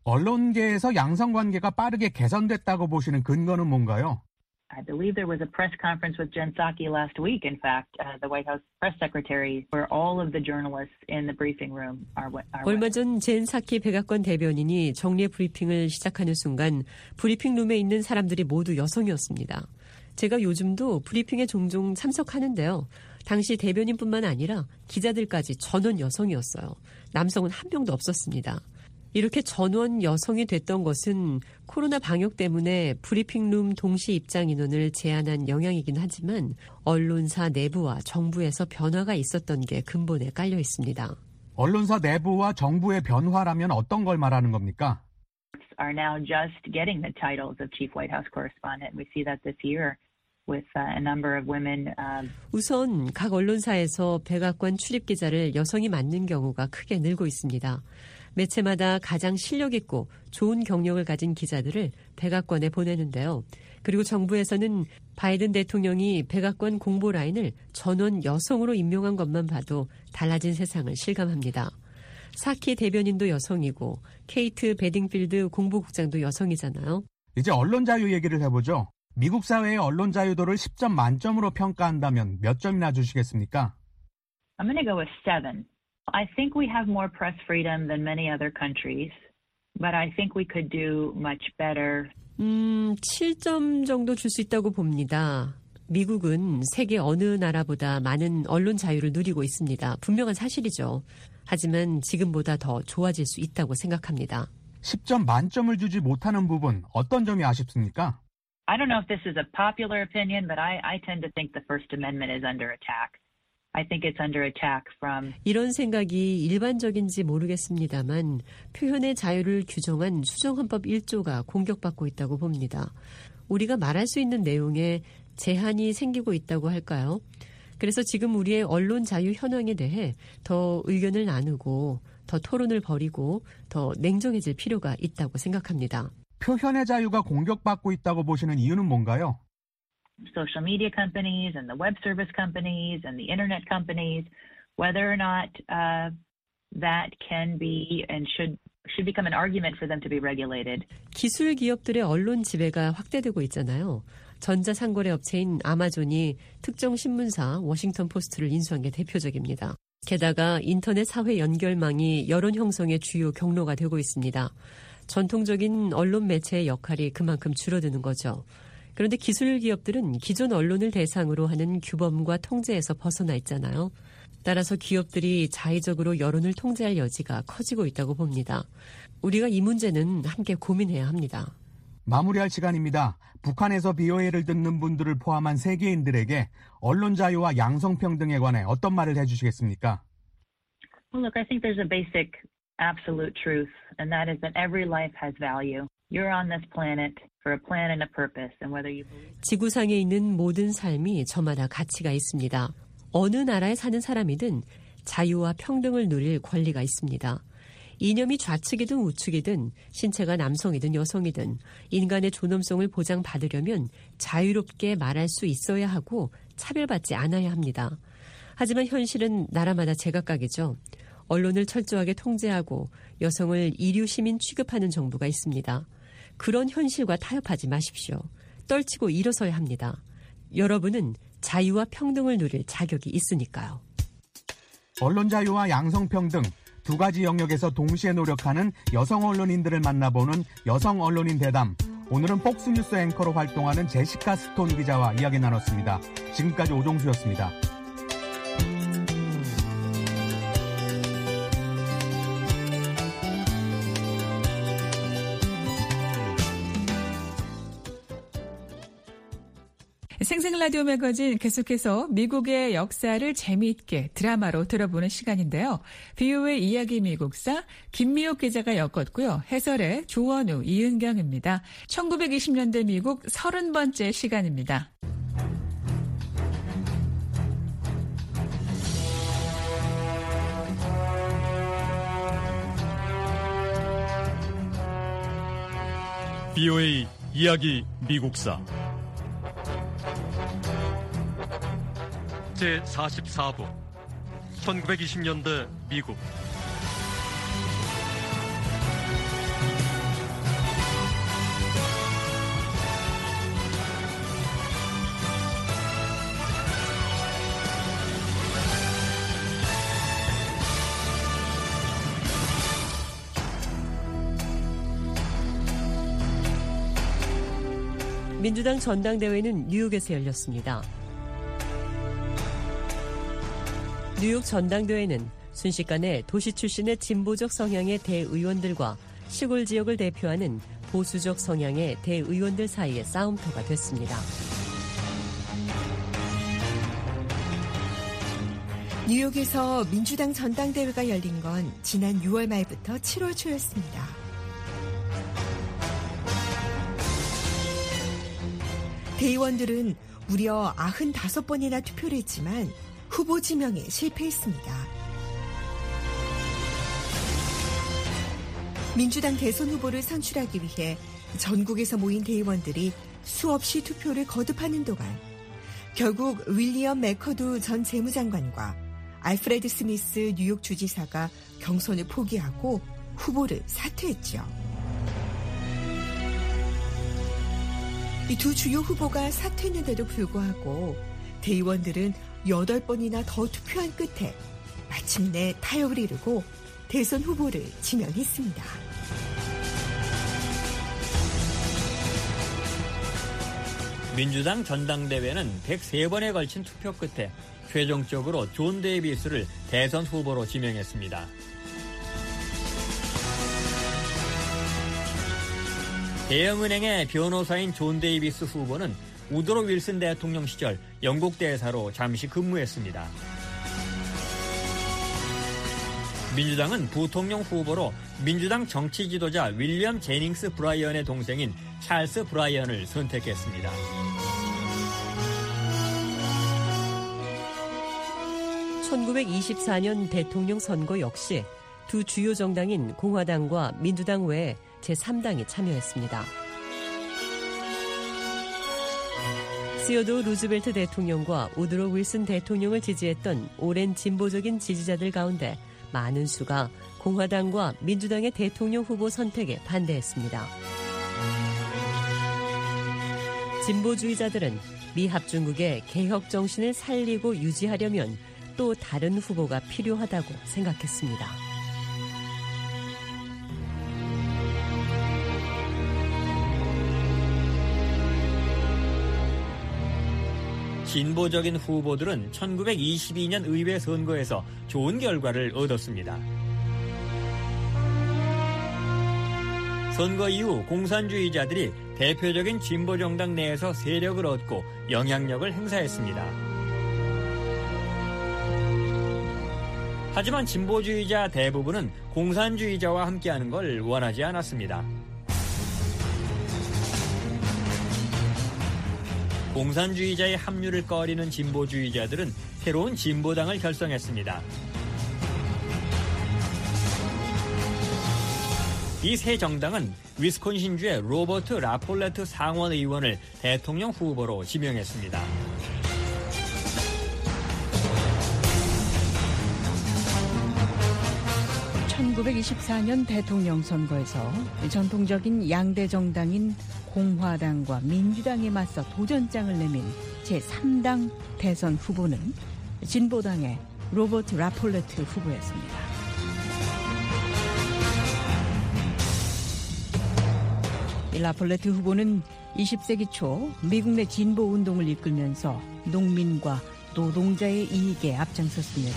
언론계에서 양성관계가 빠르게 개선됐다고 보시는 근거는 뭔가요? I believe there was a press conference with Jen Psaki last week. In fact, uh, the White House press secretary, where all of the journalists in the briefing room are. are 얼마 전 젠 사키 백악관 대변인이 정례 브리핑을 시작하는 순간 브리핑룸에 있는 사람들이 모두 여성이었습니다. 제가 요즘도 브리핑에 종종 참석하는데요. 당시 대변인뿐만 아니라 기자들까지 전원 여성이었어요. 남성은 한 명도 없었습니다. 이렇게 전원 여성이 됐던 것은 코로나 방역 때문에 브리핑룸 동시 입장 인원을 제한한 영향이긴 하지만 언론사 내부와 정부에서 변화가 있었던 게 근본에 깔려 있습니다. 언론사 내부와 정부의 변화라면 어떤 걸 말하는 겁니까? Are now just getting the titles of Chief White House Correspondent. We see that this year with a number of women. Uh... 우선 각 언론사에서 백악관 출입 기자를 여성이 맡는 경우가 크게 늘고 있습니다. 매체마다 가장 실력 있고 좋은 경력을 가진 기자들을 백악관에 보내는데요. 그리고 정부에서는 바이든 대통령이 백악관 공보 라인을 전원 여성으로 임명한 것만 봐도 달라진 세상을 실감합니다. 사키 대변인도 여성이고 케이트 베딩필드 공보국장도 여성이잖아요. 이제 언론 자유 얘기를 해보죠. 미국 사회의 언론 자유도를 십 점 만점으로 평가한다면 몇 점이나 주시겠습니까? I'm going to go with seven. I think we have more press freedom than many other countries, but I think we could do much better. 음, 칠 점 정도 줄 수 있다고 봅니다. 미국은 세계 어느 나라보다 많은 언론 자유를 누리고 있습니다. 분명한 사실이죠. 하지만 지금보다 더 좋아질 수 있다고 생각합니다. 십 점 만점을 주지 못하는 부분 어떤 점이 아쉽습니까? I don't know if this is a popular opinion, but I, I tend to think the First Amendment is under attack. I think it's under attack from. 이런 생각이 일반적인지 모르겠습니다만 표현의 자유를 규정한 수정헌법 일 조가 공격받고 있다고 봅니다. 우리가 말할 수 있는 내용에 제한이 생기고 있다고 할까요? 그래서 지금 우리의 언론 자유 현황에 대해 더 의견을 나누고 더 토론을 벌이고 더 냉정해질 필요가 있다고 생각합니다. 표현의 자유가 공격받고 있다고 보시는 이유는 뭔가요? Social media companies and the web service companies and the internet companies, whether or not uh, that can be and should should become an argument for them to be regulated. 기술 기업들의 언론 지배가 확대되고 있잖아요. 전자상거래 업체인 아마존이 특정 신문사 워싱턴 포스트를 인수한 게 대표적입니다. 게다가 인터넷 사회 연결망이 여론 형성의 주요 경로가 되고 있습니다. 전통적인 언론 매체의 역할이 그만큼 줄어드는 거죠. 그런데 기술 기업들은 기존 언론을 대상으로 하는 규범과 통제에서 벗어나 있잖아요. 따라서 기업들이 자의적으로 여론을 통제할 여지가 커지고 있다고 봅니다. 우리가 이 문제는 함께 고민해야 합니다. 마무리할 시간입니다. 북한에서 비오에이를 듣는 분들을 포함한 세계인들에게 언론 자유와 양성평등에 관해 어떤 말을 해주시겠습니까? Well, look, I think there's a basic absolute truth, and that is that every life has value. You're on this planet for a plan and a purpose, and whether you believe. 지구상에 있는 모든 삶이 저마다 가치가 있습니다. 어느 나라에 사는 사람이든 자유와 평등을 누릴 권리가 있습니다. 이념이 좌측이든 우측이든 신체가 남성이든 여성이든 인간의 존엄성을 보장받으려면 자유롭게 말할 수 있어야 하고 차별받지 않아야 합니다. 하지만 현실은 나라마다 제각각이죠. 언론을 철저하게 통제하고 여성을 이류 시민 취급하는 정부가 있습니다. 그런 현실과 타협하지 마십시오. 떨치고 일어서야 합니다. 여러분은 자유와 평등을 누릴 자격이 있으니까요. 언론 자유와 양성평등 두 가지 영역에서 동시에 노력하는 여성 언론인들을 만나보는 여성 언론인 대담. 오늘은 폭스뉴스 앵커로 활동하는 제시카 스톤 기자와 이야기 나눴습니다. 지금까지 오종수였습니다. 생생 라디오 매거진 계속해서 미국의 역사를 재미있게 드라마로 들어보는 시간인데요. 비오에이 이야기 미국사 김미옥 기자가 엮었고요. 해설의 조원우, 이은경입니다. 천구백이십 년대 미국 서른 번째 시간입니다. 비오에이 이야기 미국사 제사십사 부 천구백이십 년대 미국 민주당 전당대회는 뉴욕에서 열렸습니다. 뉴욕 전당대회는 순식간에 도시 출신의 진보적 성향의 대의원들과 시골 지역을 대표하는 보수적 성향의 대의원들 사이의 싸움터가 됐습니다. 뉴욕에서 민주당 전당대회가 열린 건 지난 유월 말부터 칠월 초였습니다. 대의원들은 무려 구십오 번이나 투표를 했지만 후보 지명에 실패했습니다. 민주당 대선 후보를 선출하기 위해 전국에서 모인 대의원들이 수없이 투표를 거듭하는 동안 결국 윌리엄 맥커두 전 재무장관과 알프레드 스미스 뉴욕 주지사가 경선을 포기하고 후보를 사퇴했죠. 이 두 주요 후보가 사퇴했는데도 불구하고 대의원들은 여덟 번이나 더 투표한 끝에 마침내 타협을 이루고 대선 후보를 지명했습니다. 민주당 전당대회는 백삼 번에 걸친 투표 끝에 최종적으로 존 데이비스를 대선 후보로 지명했습니다. 대형은행의 변호사인 존 데이비스 후보는 우드로 윌슨 대통령 시절 영국 대사로 잠시 근무했습니다. 민주당은 부통령 후보로 민주당 정치 지도자 윌리엄 제닝스 브라이언의 동생인 찰스 브라이언을 선택했습니다. 천구백이십사 년 대통령 선거 역시 두 주요 정당인 공화당과 민주당 외에 제삼 당이 참여했습니다. 시어도 루즈벨트 대통령과 우드로 윌슨 대통령을 지지했던 오랜 진보적인 지지자들 가운데 많은 수가 공화당과 민주당의 대통령 후보 선택에 반대했습니다. 진보주의자들은 미 합중국의 개혁 정신을 살리고 유지하려면 또 다른 후보가 필요하다고 생각했습니다. 진보적인 후보들은 천구백이십이 년 의회 선거에서 좋은 결과를 얻었습니다. 선거 이후 공산주의자들이 대표적인 진보정당 내에서 세력을 얻고 영향력을 행사했습니다. 하지만 진보주의자 대부분은 공산주의자와 함께하는 걸 원하지 않았습니다. 공산주의자의 합류를 꺼리는 진보주의자들은 새로운 진보당을 결성했습니다. 이 새 정당은 위스콘신주의 로버트 라폴레트 상원 의원을 대통령 후보로 지명했습니다. 천구백이십사 년 대통령 선거에서 전통적인 양대 정당인 공화당과 민주당에 맞서 도전장을 내민 제삼 당 대선 후보는 진보당의 로버트 라폴레트 후보였습니다. 라폴레트 후보는 이십 세기 초 미국 내 진보 운동을 이끌면서 농민과 노동자의 이익에 앞장섰습니다.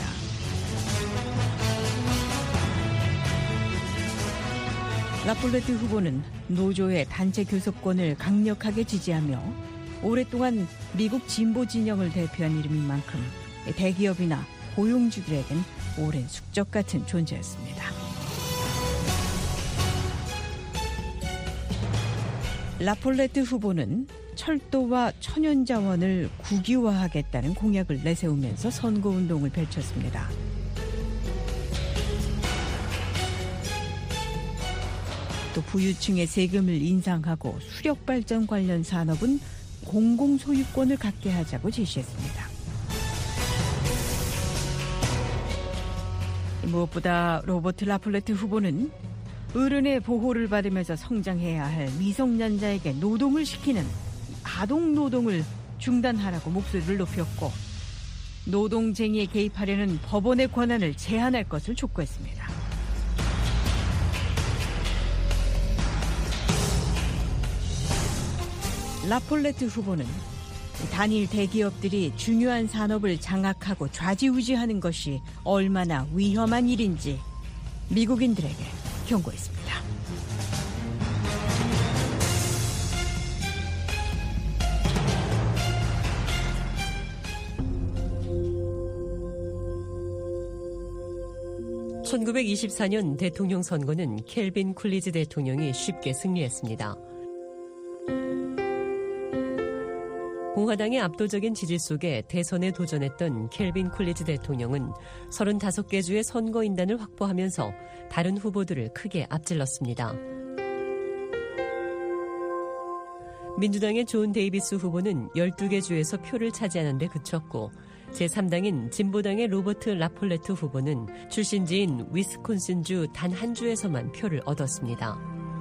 라폴레트 후보는 노조의 단체 교섭권을 강력하게 지지하며 오랫동안 미국 진보 진영을 대표한 이름인 만큼 대기업이나 고용주들에겐 오랜 숙적 같은 존재였습니다. 라폴레트 후보는 철도와 천연자원을 국유화하겠다는 공약을 내세우면서 선거운동을 펼쳤습니다. 또 부유층의 세금을 인상하고 수력발전 관련 산업은 공공소유권을 갖게 하자고 제시했습니다. 무엇보다 로버트 라폴레트 후보는 어른의 보호를 받으면서 성장해야 할 미성년자에게 노동을 시키는 아동노동을 중단하라고 목소리를 높였고 노동쟁의에 개입하려는 법원의 권한을 제한할 것을 촉구했습니다. 라폴레트 후보는 단일 대기업들이 중요한 산업을 장악하고 좌지우지하는 것이 얼마나 위험한 일인지 미국인들에게 경고했습니다. 천구백이십사 년 대통령 선거는 켈빈 쿨리지 대통령이 쉽게 승리했습니다. 공화당의 압도적인 지지 속에 대선에 도전했던 켈빈 쿨리지 대통령은 서른다섯 개 주의 선거인단을 확보하면서 다른 후보들을 크게 앞질렀습니다. 민주당의 존 데이비스 후보는 열두 개 주에서 표를 차지하는 데 그쳤고 제삼 당인 진보당의 로버트 라폴레트 후보는 출신지인 위스콘신주 단 한 주에서만 표를 얻었습니다.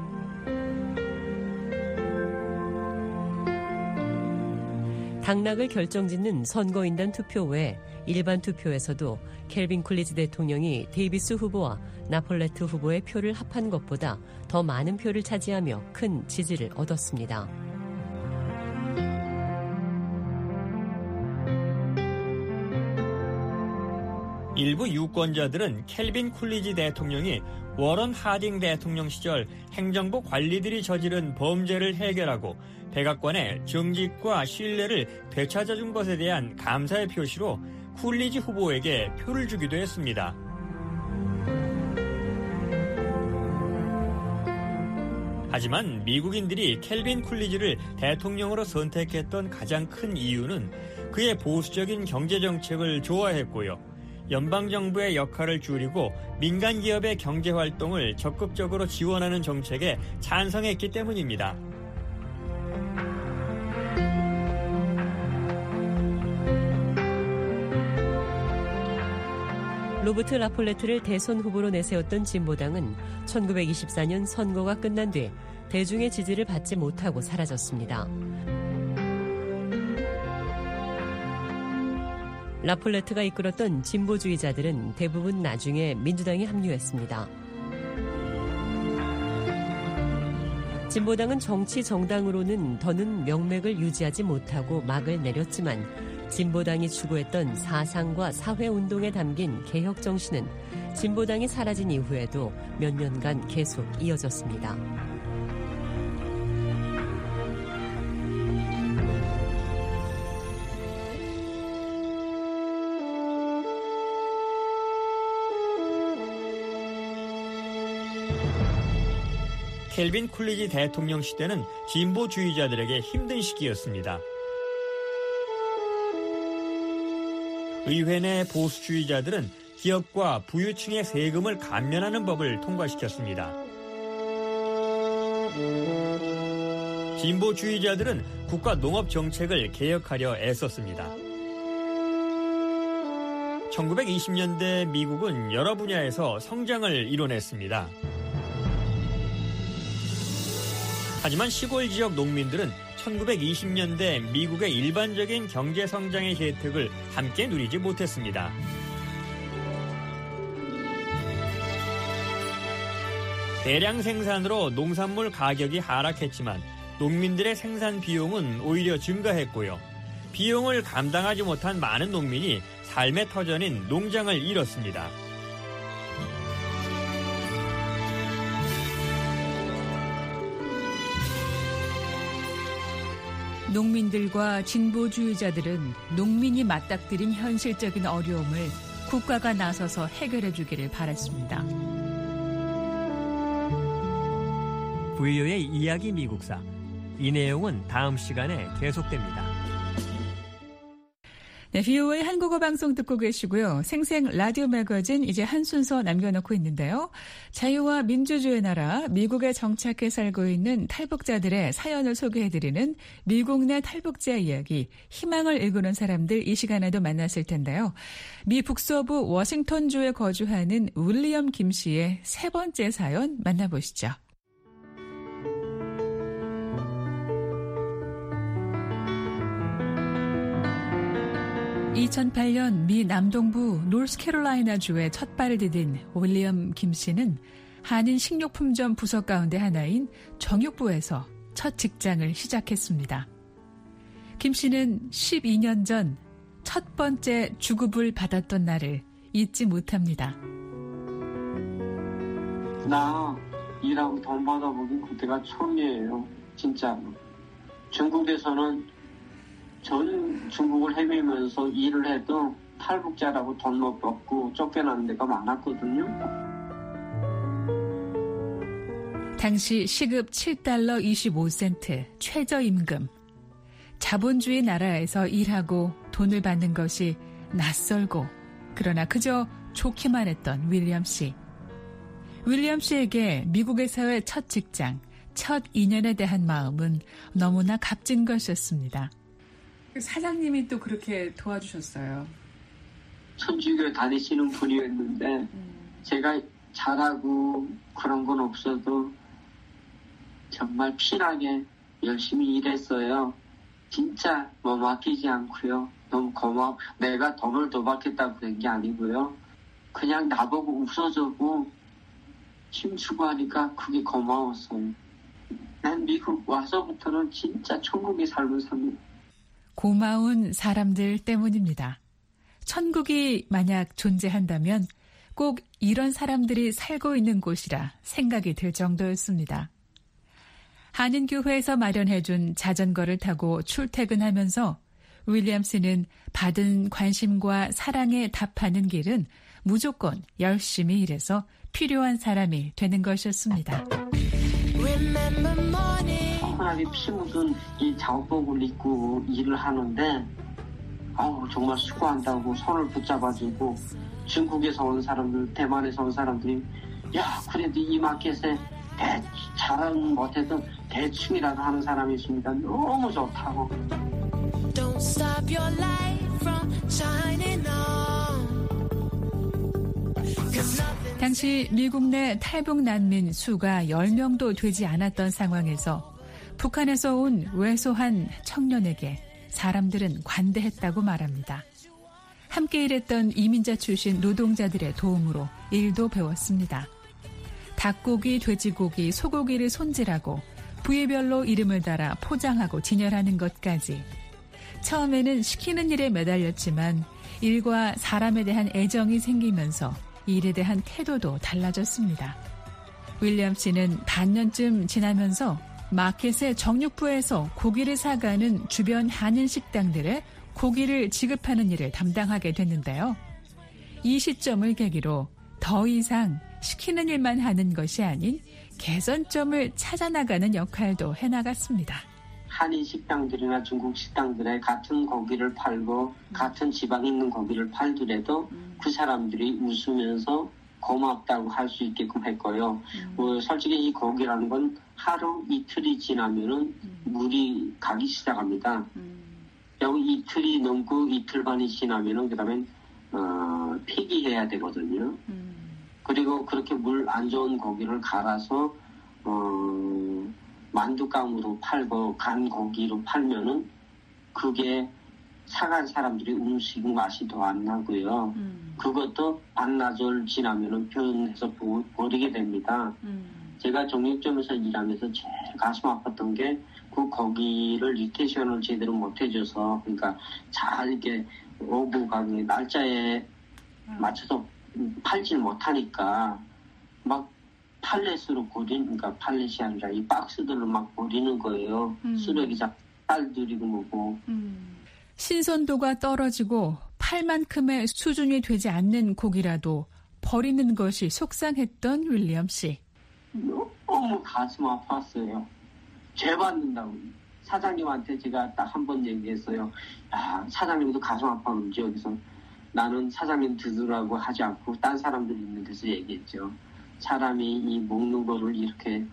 당락을 결정짓는 선거인단 투표 외에 일반 투표에서도 켈빈 쿨리지 대통령이 데이비스 후보와 라폴레트 후보의 표를 합한 것보다 더 많은 표를 차지하며 큰 지지를 얻었습니다. 일부 유권자들은 켈빈 쿨리지 대통령이 워런 하딩 대통령 시절 행정부 관리들이 저지른 범죄를 해결하고 백악관의 정직과 신뢰를 되찾아준 것에 대한 감사의 표시로 쿨리지 후보에게 표를 주기도 했습니다. 하지만 미국인들이 켈빈 쿨리지를 대통령으로 선택했던 가장 큰 이유는 그의 보수적인 경제정책을 좋아했고요. 연방정부의 역할을 줄이고 민간기업의 경제활동을 적극적으로 지원하는 정책에 찬성했기 때문입니다. 로버트 라폴레트를 대선 후보로 내세웠던 진보당은 천구백이십사 년 선거가 끝난 뒤 대중의 지지를 받지 못하고 사라졌습니다. 라폴레트가 이끌었던 진보주의자들은 대부분 나중에 민주당에 합류했습니다. 진보당은 정치 정당으로는 더는 명맥을 유지하지 못하고 막을 내렸지만 진보당이 추구했던 사상과 사회운동에 담긴 개혁 정신은 진보당이 사라진 이후에도 몇 년간 계속 이어졌습니다. 켈빈 쿨리지 대통령 시대는 진보주의자들에게 힘든 시기였습니다. 의회 내 보수주의자들은 기업과 부유층의 세금을 감면하는 법을 통과시켰습니다. 진보주의자들은 국가 농업 정책을 개혁하려 애썼습니다. 천구백이십 년대 미국은 여러 분야에서 성장을 이뤄냈습니다. 하지만 시골 지역 농민들은 천구백이십 년대 미국의 일반적인 경제 성장의 혜택을 함께 누리지 못했습니다. 대량 생산으로 농산물 가격이 하락했지만 농민들의 생산 비용은 오히려 증가했고요. 비용을 감당하지 못한 많은 농민이 삶의 터전인 농장을 잃었습니다. 농민들과 진보주의자들은 농민이 맞닥뜨린 현실적인 어려움을 국가가 나서서 해결해 주기를 바랐습니다. 브이오에이 이야기 미국사. 이 내용은 다음 시간에 계속됩니다. 네, 브이오에이 한국어 방송 듣고 계시고요. 생생 라디오 매거진 이제 한 순서 남겨놓고 있는데요. 자유와 민주주의 나라 미국에 정착해 살고 있는 탈북자들의 사연을 소개해드리는 미국 내 탈북자 이야기, 희망을 일구는 사람들 이 시간에도 만났을 텐데요. 미 북서부 워싱턴주에 거주하는 윌리엄 김 씨의 세 번째 사연 만나보시죠. 이천팔 년 미 남동부 노스캐롤라이나주에 첫 발을 디딘 윌리엄 김 씨는 한인 식료품점 부서 가운데 하나인 정육부에서 첫 직장을 시작했습니다. 김 씨는 십이 년 전 첫 번째 주급을 받았던 날을 잊지 못합니다. 나 일하고 돈 받아보긴 그때가 처음이에요. 진짜로. 중국에서는 전 중국을 헤매면서 일을 해도 탈북자라고 돈 못 받고 쫓겨나는 데가 많았거든요. 당시 시급 칠 달러 이십오 센트 최저임금. 자본주의 나라에서 일하고 돈을 받는 것이 낯설고 그러나 그저 좋기만 했던 윌리엄 씨. 윌리엄 씨에게 미국에서의 첫 직장, 첫 인연에 대한 마음은 너무나 값진 것이었습니다. 사장님이 또 그렇게 도와주셨어요. 천주교 다니시는 분이었는데 음. 제가 잘하고 그런 건 없어도 정말 피나게 열심히 일했어요. 진짜 뭐 맡기지 않고요. 너무 고마워. 내가 돈을 더 받겠다고 그런 게 아니고요. 그냥 나보고 웃어주고 힘주고 하니까 그게 고마웠어요. 난 미국 와서부터는 진짜 천국에 살고 삽니다. 고마운 사람들 때문입니다. 천국이 만약 존재한다면 꼭 이런 사람들이 살고 있는 곳이라 생각이 들 정도였습니다. 한인교회에서 마련해준 자전거를 타고 출퇴근하면서 윌리엄 씨는 받은 관심과 사랑에 답하는 길은 무조건 열심히 일해서 필요한 사람이 되는 것이었습니다. 편하게 피 묻은 이 작업복을 입고 일을 하는데 아우 정말 수고한다고 손을 붙잡아주고 중국에서 온 사람들, 대만에서 온 사람들이 야 그래도 이 마켓에 대, 잘은 못해도 대충이라도 하는 사람이 있습니다. 너무 좋다고. Don't stop your light from shining on. 당시 미국 내 탈북 난민 수가 열 명도 되지 않았던 상황에서 북한에서 온 왜소한 청년에게 사람들은 관대했다고 말합니다. 함께 일했던 이민자 출신 노동자들의 도움으로 일도 배웠습니다. 닭고기, 돼지고기, 소고기를 손질하고 부위별로 이름을 달아 포장하고 진열하는 것까지. 처음에는 시키는 일에 매달렸지만 일과 사람에 대한 애정이 생기면서 일에 대한 태도도 달라졌습니다. 윌리엄 씨는 반년쯤 지나면서 마켓의 정육부에서 고기를 사가는 주변 한인 식당들에 고기를 지급하는 일을 담당하게 됐는데요. 이 시점을 계기로 더 이상 시키는 일만 하는 것이 아닌 개선점을 찾아나가는 역할도 해나갔습니다. 한인 식당들이나 중국 식당들에 같은 고기를 팔고 같은 지방에 있는 고기를 팔더라도 그 사람들이 웃으면서 고맙다고 할 수 있게끔 했고요. 음. 뭐 솔직히 이 고기라는 건 하루 이틀이 지나면은 물이 가기 시작합니다. 음. 여기 이틀이 넘고 이틀 반이 지나면은 그다음에 어, 폐기해야 되거든요. 음. 그리고 그렇게 물 안 좋은 고기를 갈아서 어, 만두감으로 팔고 간 고기로 팔면은 그게 사간 사람들이 음식 맛이 더 안 나고요. 음. 그것도 반나절 지나면은 변해서 버리게 됩니다. 음. 제가 정육점에서 일하면서 제일 가슴 아팠던 게 그 고기를 리테이션을 제대로 못 해줘서, 그러니까 잘 이렇게 오고 가기 날짜에 맞춰서 팔질 못하니까 막 팔렛으로 고린, 그러니까 팔렛이 아니라 이 박스들로 막 고리는 거예요. 음. 쓰레기장 딸들이고 뭐고. 음. 신선도가 떨어지고 팔만큼의 수준이 되지 않는 고기라도 버리는 것이 속상했던 윌리엄 씨. 너무 가슴 아팠어요. 죄 받는다고. 사장님한테 제가 딱 한 번 얘기했어요. 야, 사장님도 가슴 아팠는지 여기서. 나는 사장님 드으라고 하지 않고 딴 사람들 있는 데서 얘기했죠. 사람이 이 먹는 거를 이렇게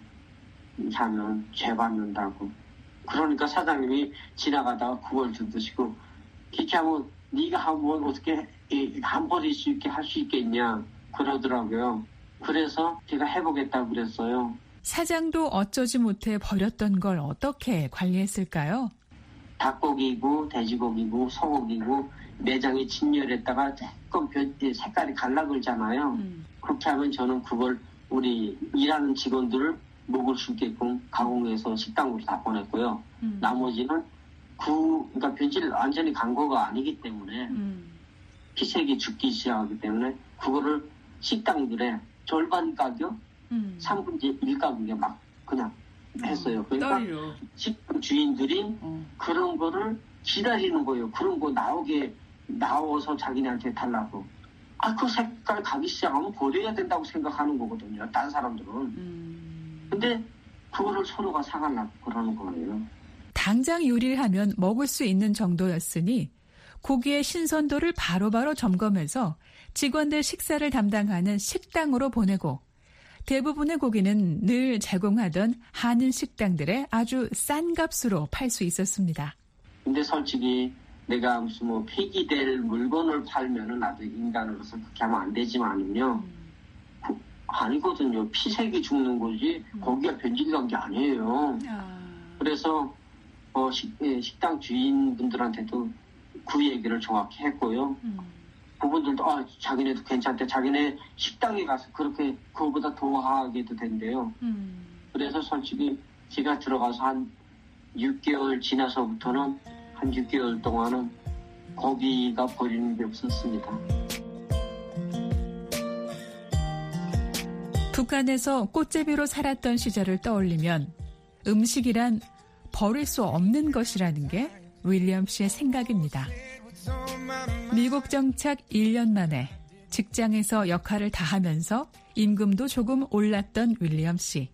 하면 죄 받는다고. 그러니까 사장님이 지나가다가 그걸 드시고, 그렇게 하면 네가 하면 어떻게 안 버릴 수 있게 할 수 있겠냐 그러더라고요. 그래서 제가 해보겠다고 그랬어요. 사장도 어쩌지 못해 버렸던 걸 어떻게 관리했을까요? 닭고기고 돼지고기고 소고기고 매장에 진열했다가 조금 색깔이 갈라 그러잖아요. 음. 그렇게 하면 저는 그걸 우리 일하는 직원들을 먹을 수 있게끔 가공해서 식당으로 다 보냈고요. 음. 나머지는 그, 그러니까 변질 완전히 간 거가 아니기 때문에 음. 피색이 죽기 시작하기 때문에 그거를 식당들에 절반 가격, 음. 삼분의 일 가격에 막 그냥 했어요. 그러니까 떨려. 식당 주인들이 어. 그런 거를 기다리는 거예요. 그런 거 나오게 나와서 자기네한테 달라고. 아, 그 색깔 가기 시작하면 버려야 된다고 생각하는 거거든요. 다른 사람들은. 음. 근데 그거를 서로가 사가려고 그러는 거예요. 당장 요리를 하면 먹을 수 있는 정도였으니 고기의 신선도를 바로바로 점검해서 직원들 식사를 담당하는 식당으로 보내고 대부분의 고기는 늘 제공하던 한인 식당들에 아주 싼 값으로 팔 수 있었습니다. 근데 솔직히 내가 무슨 뭐 폐기될 물건을 팔면은 나도 인간으로서 그렇게 하면 안 되지만은요. 그, 아니거든요. 피색이 죽는 거지 고기가 변질된 게 아니에요. 그래서 어, 식, 예, 식당 주인분들한테도 그 얘기를 정확히 했고요. 음. 그분들도 아, 자기네도 괜찮대. 자기네 식당에 가서 그렇게 그거보다 더 하게도 된대요. 음. 그래서 솔직히 제가 들어가서 한 육 개월 지나서부터는 한 육 개월 동안은 고기가 버리는 게 없었습니다. 북한에서 꽃제비로 살았던 시절을 떠올리면 음식이란 버릴 수 없는 것이라는 게 윌리엄 씨의 생각입니다. 미국 정착 일 년 만에 직장에서 역할을 다하면서 임금도 조금 올랐던 윌리엄 씨.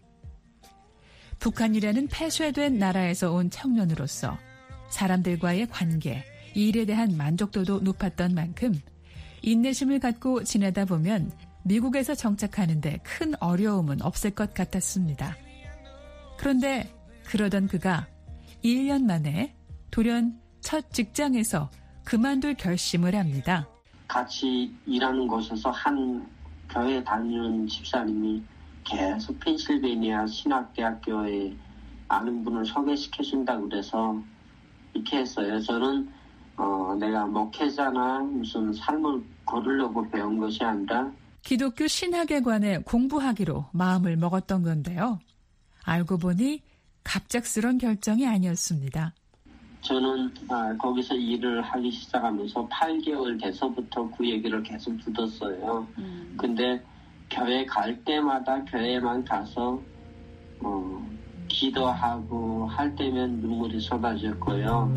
북한이라는 폐쇄된 나라에서 온 청년으로서 사람들과의 관계, 일에 대한 만족도도 높았던 만큼 인내심을 갖고 지내다 보면 미국에서 정착하는데 큰 어려움은 없을 것 같았습니다. 그런데 그러던 그가 일 년 만에 돌연 첫 직장에서 그만둘 결심을 합니다. 같이 일하는 곳에서 한 교회 다니는 집사님이 계속 펜실베이니아 신학대학교에 아는 분을 소개시켜준다고 그래서 이렇게 했어요. 저는 어, 내가 목회자나 무슨 삶을 걸으려고 배운 것이 아니라 기독교 신학에 관해 공부하기로 마음을 먹었던 건데요. 알고 보니 갑작스런 결정이 아니었습니다. 저는 아, 거기서 일을 하기 시작하면서 팔 개월 돼서부터 그 얘기를 계속 듣었어요. 음. 근데 교회 갈 때마다 교회만 가서 어, 기도하고 할 때면 눈물이 쏟아졌고요.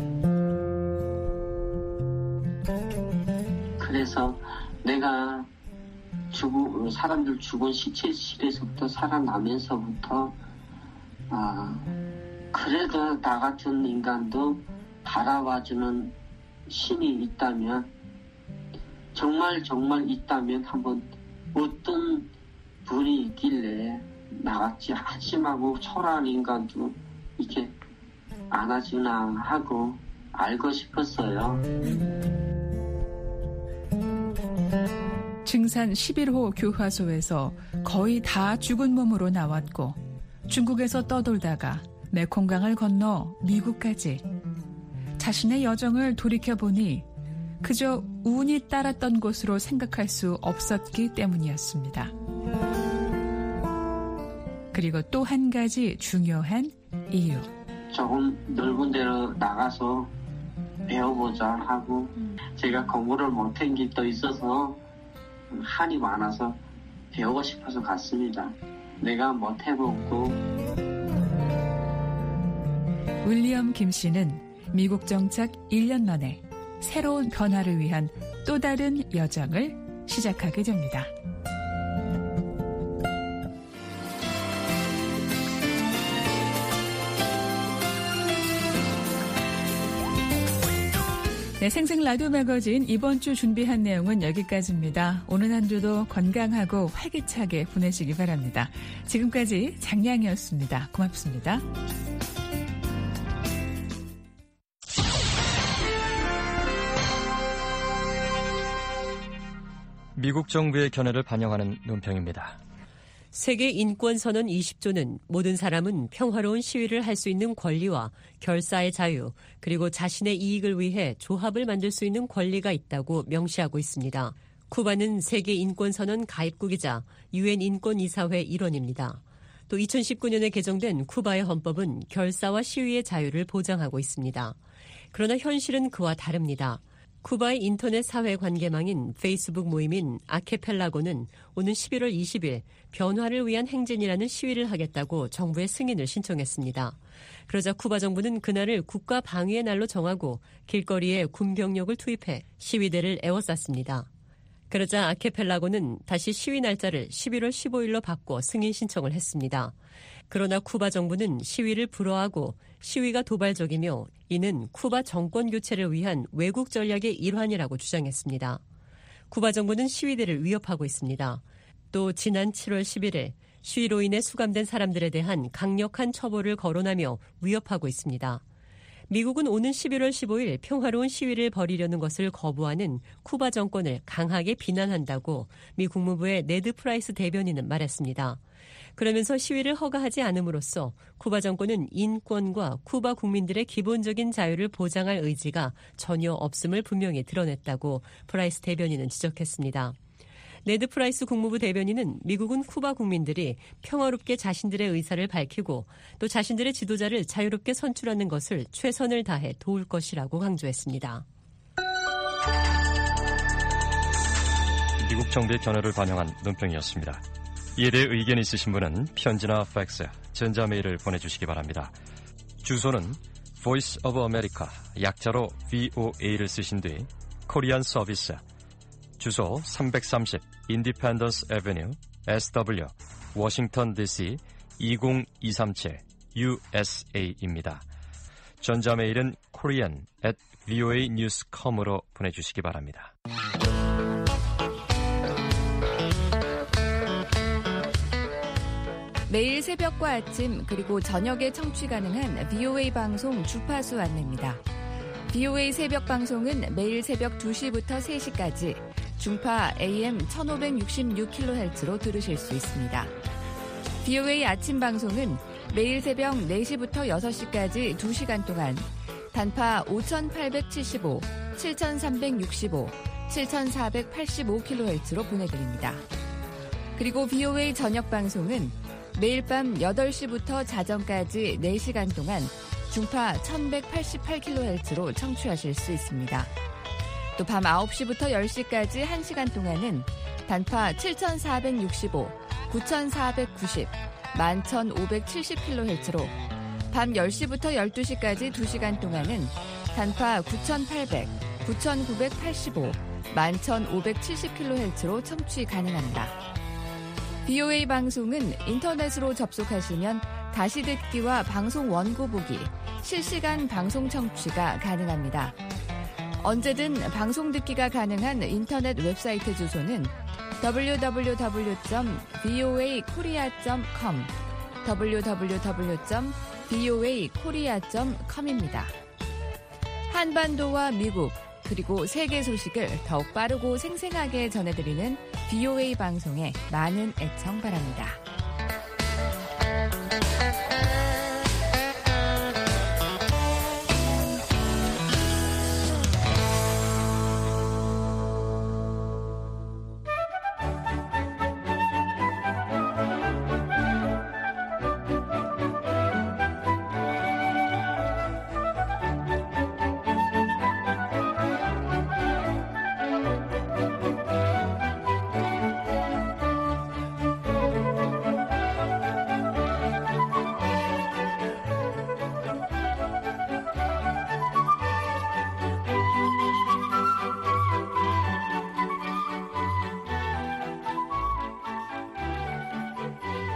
그래서 내가 죽은 사람들 죽은 시체실에서부터 살아나면서부터 아, 그래도 나 같은 인간도 바라봐주는 신이 있다면 정말 정말 있다면 한번 어떤 분이 있길래 나같이 한심하고 초라한 인간도 이렇게 안아주나 하고 알고 싶었어요. 증산 십일 호 교화소에서 거의 다 죽은 몸으로 나왔고 중국에서 떠돌다가 메콩강을 건너 미국까지 자신의 여정을 돌이켜보니 그저 운이 따랐던 곳으로 생각할 수 없었기 때문이었습니다. 그리고 또 한 가지 중요한 이유. 조금 넓은 데로 나가서 배워보자 하고 제가 공부를 못한 게 또 있어서 한이 많아서 배우고 싶어서 갔습니다. 내가 못해보고. 윌리엄 김 씨는 미국 정착 일 년 만에 새로운 변화를 위한 또 다른 여정을 시작하게 됩니다. 네, 생생 라디오 매거진 이번 주 준비한 내용은 여기까지입니다. 오늘 한 주도 건강하고 활기차게 보내시기 바랍니다. 지금까지 장량이었습니다. 고맙습니다. 미국 정부의 견해를 반영하는 논평입니다. 세계 인권선언 이십 조는 모든 사람은 평화로운 시위를 할 수 있는 권리와 결사의 자유, 그리고 자신의 이익을 위해 조합을 만들 수 있는 권리가 있다고 명시하고 있습니다. 쿠바는 세계 인권선언 가입국이자 유엔 인권이사회 일원입니다. 또 이천십구 년에 개정된 쿠바의 헌법은 결사와 시위의 자유를 보장하고 있습니다. 그러나 현실은 그와 다릅니다. 쿠바의 인터넷 사회 관계망인 페이스북 모임인 아케펠라고는 오는 십일월 이십일 변화를 위한 행진이라는 시위를 하겠다고 정부에 승인을 신청했습니다. 그러자 쿠바 정부는 그날을 국가 방위의 날로 정하고 길거리에 군병력을 투입해 시위대를 에워쌌습니다. 그러자 아케펠라고는 다시 시위 날짜를 십일월 십오일로 바꿔 승인 신청을 했습니다. 그러나 쿠바 정부는 시위를 불허하고 시위가 도발적이며 이는 쿠바 정권 교체를 위한 외국 전략의 일환이라고 주장했습니다. 쿠바 정부는 시위대를 위협하고 있습니다. 또 지난 칠월 십일일 시위로 인해 수감된 사람들에 대한 강력한 처벌을 거론하며 위협하고 있습니다. 미국은 오는 십일월 십오일 평화로운 시위를 벌이려는 것을 거부하는 쿠바 정권을 강하게 비난한다고 미 국무부의 네드 프라이스 대변인은 말했습니다. 그러면서 시위를 허가하지 않음으로써 쿠바 정권은 인권과 쿠바 국민들의 기본적인 자유를 보장할 의지가 전혀 없음을 분명히 드러냈다고 프라이스 대변인은 지적했습니다. 네드 프라이스 국무부 대변인은 미국은 쿠바 국민들이 평화롭게 자신들의 의사를 밝히고 또 자신들의 지도자를 자유롭게 선출하는 것을 최선을 다해 도울 것이라고 강조했습니다. 미국 정부의 견해를 반영한 논평이었습니다. 이에 대해 의견 있으신 분은 편지나 팩스, 전자메일을 보내주시기 바랍니다. 주소는 Voice of America, 약자로 브이오에이를 쓰신 뒤 코리안 서비스, 주소 삼백삼십 인디펜던스 애베뉴 에스더블유 워싱턴 디씨 이공이삼칠 유에스에이입니다. 전자메일은 korean at voa news dot com으로 보내주시기 바랍니다. 매일 새벽과 아침 그리고 저녁에 청취 가능한 비오에이 방송 주파수 안내입니다. 비오에이 새벽 방송은 매일 새벽 두 시부터 세 시까지 중파 에이엠 천오백육십육 킬로헤르츠로 들으실 수 있습니다. 비오에이 아침 방송은 매일 새벽 네 시부터 여섯 시까지 두 시간 동안 단파 오천팔백칠십오, 칠천삼백육십오, 칠천사백팔십오 킬로헤르츠로 보내드립니다. 그리고 비오에이 저녁 방송은 매일 밤 여덟 시부터 자정까지 네 시간 동안 중파 천백팔십팔 킬로헤르츠로 청취하실 수 있습니다. 또 밤 아홉 시부터 열 시까지 한 시간 동안은 단파 칠천사백육십오, 구천사백구십, 만 천오백칠십 킬로헤르츠로 밤 열 시부터 열두 시까지 두 시간 동안은 단파 구천팔백, 구천구백팔십오, 만 천오백칠십 킬로헤르츠로 청취 가능합니다. 비오에이 방송은 인터넷으로 접속하시면 다시 듣기와 방송 원고 보기, 실시간 방송 청취가 가능합니다. 언제든 방송 듣기가 가능한 인터넷 웹사이트 주소는 더블유 더블유 더블유 점 브이오에이 코리아 점 컴, 더블유 더블유 더블유 점 브이오에이 코리아 점 컴입니다. 한반도와 미국, 그리고 세계 소식을 더욱 빠르고 생생하게 전해드리는 비오에이 방송에 많은 애청 바랍니다.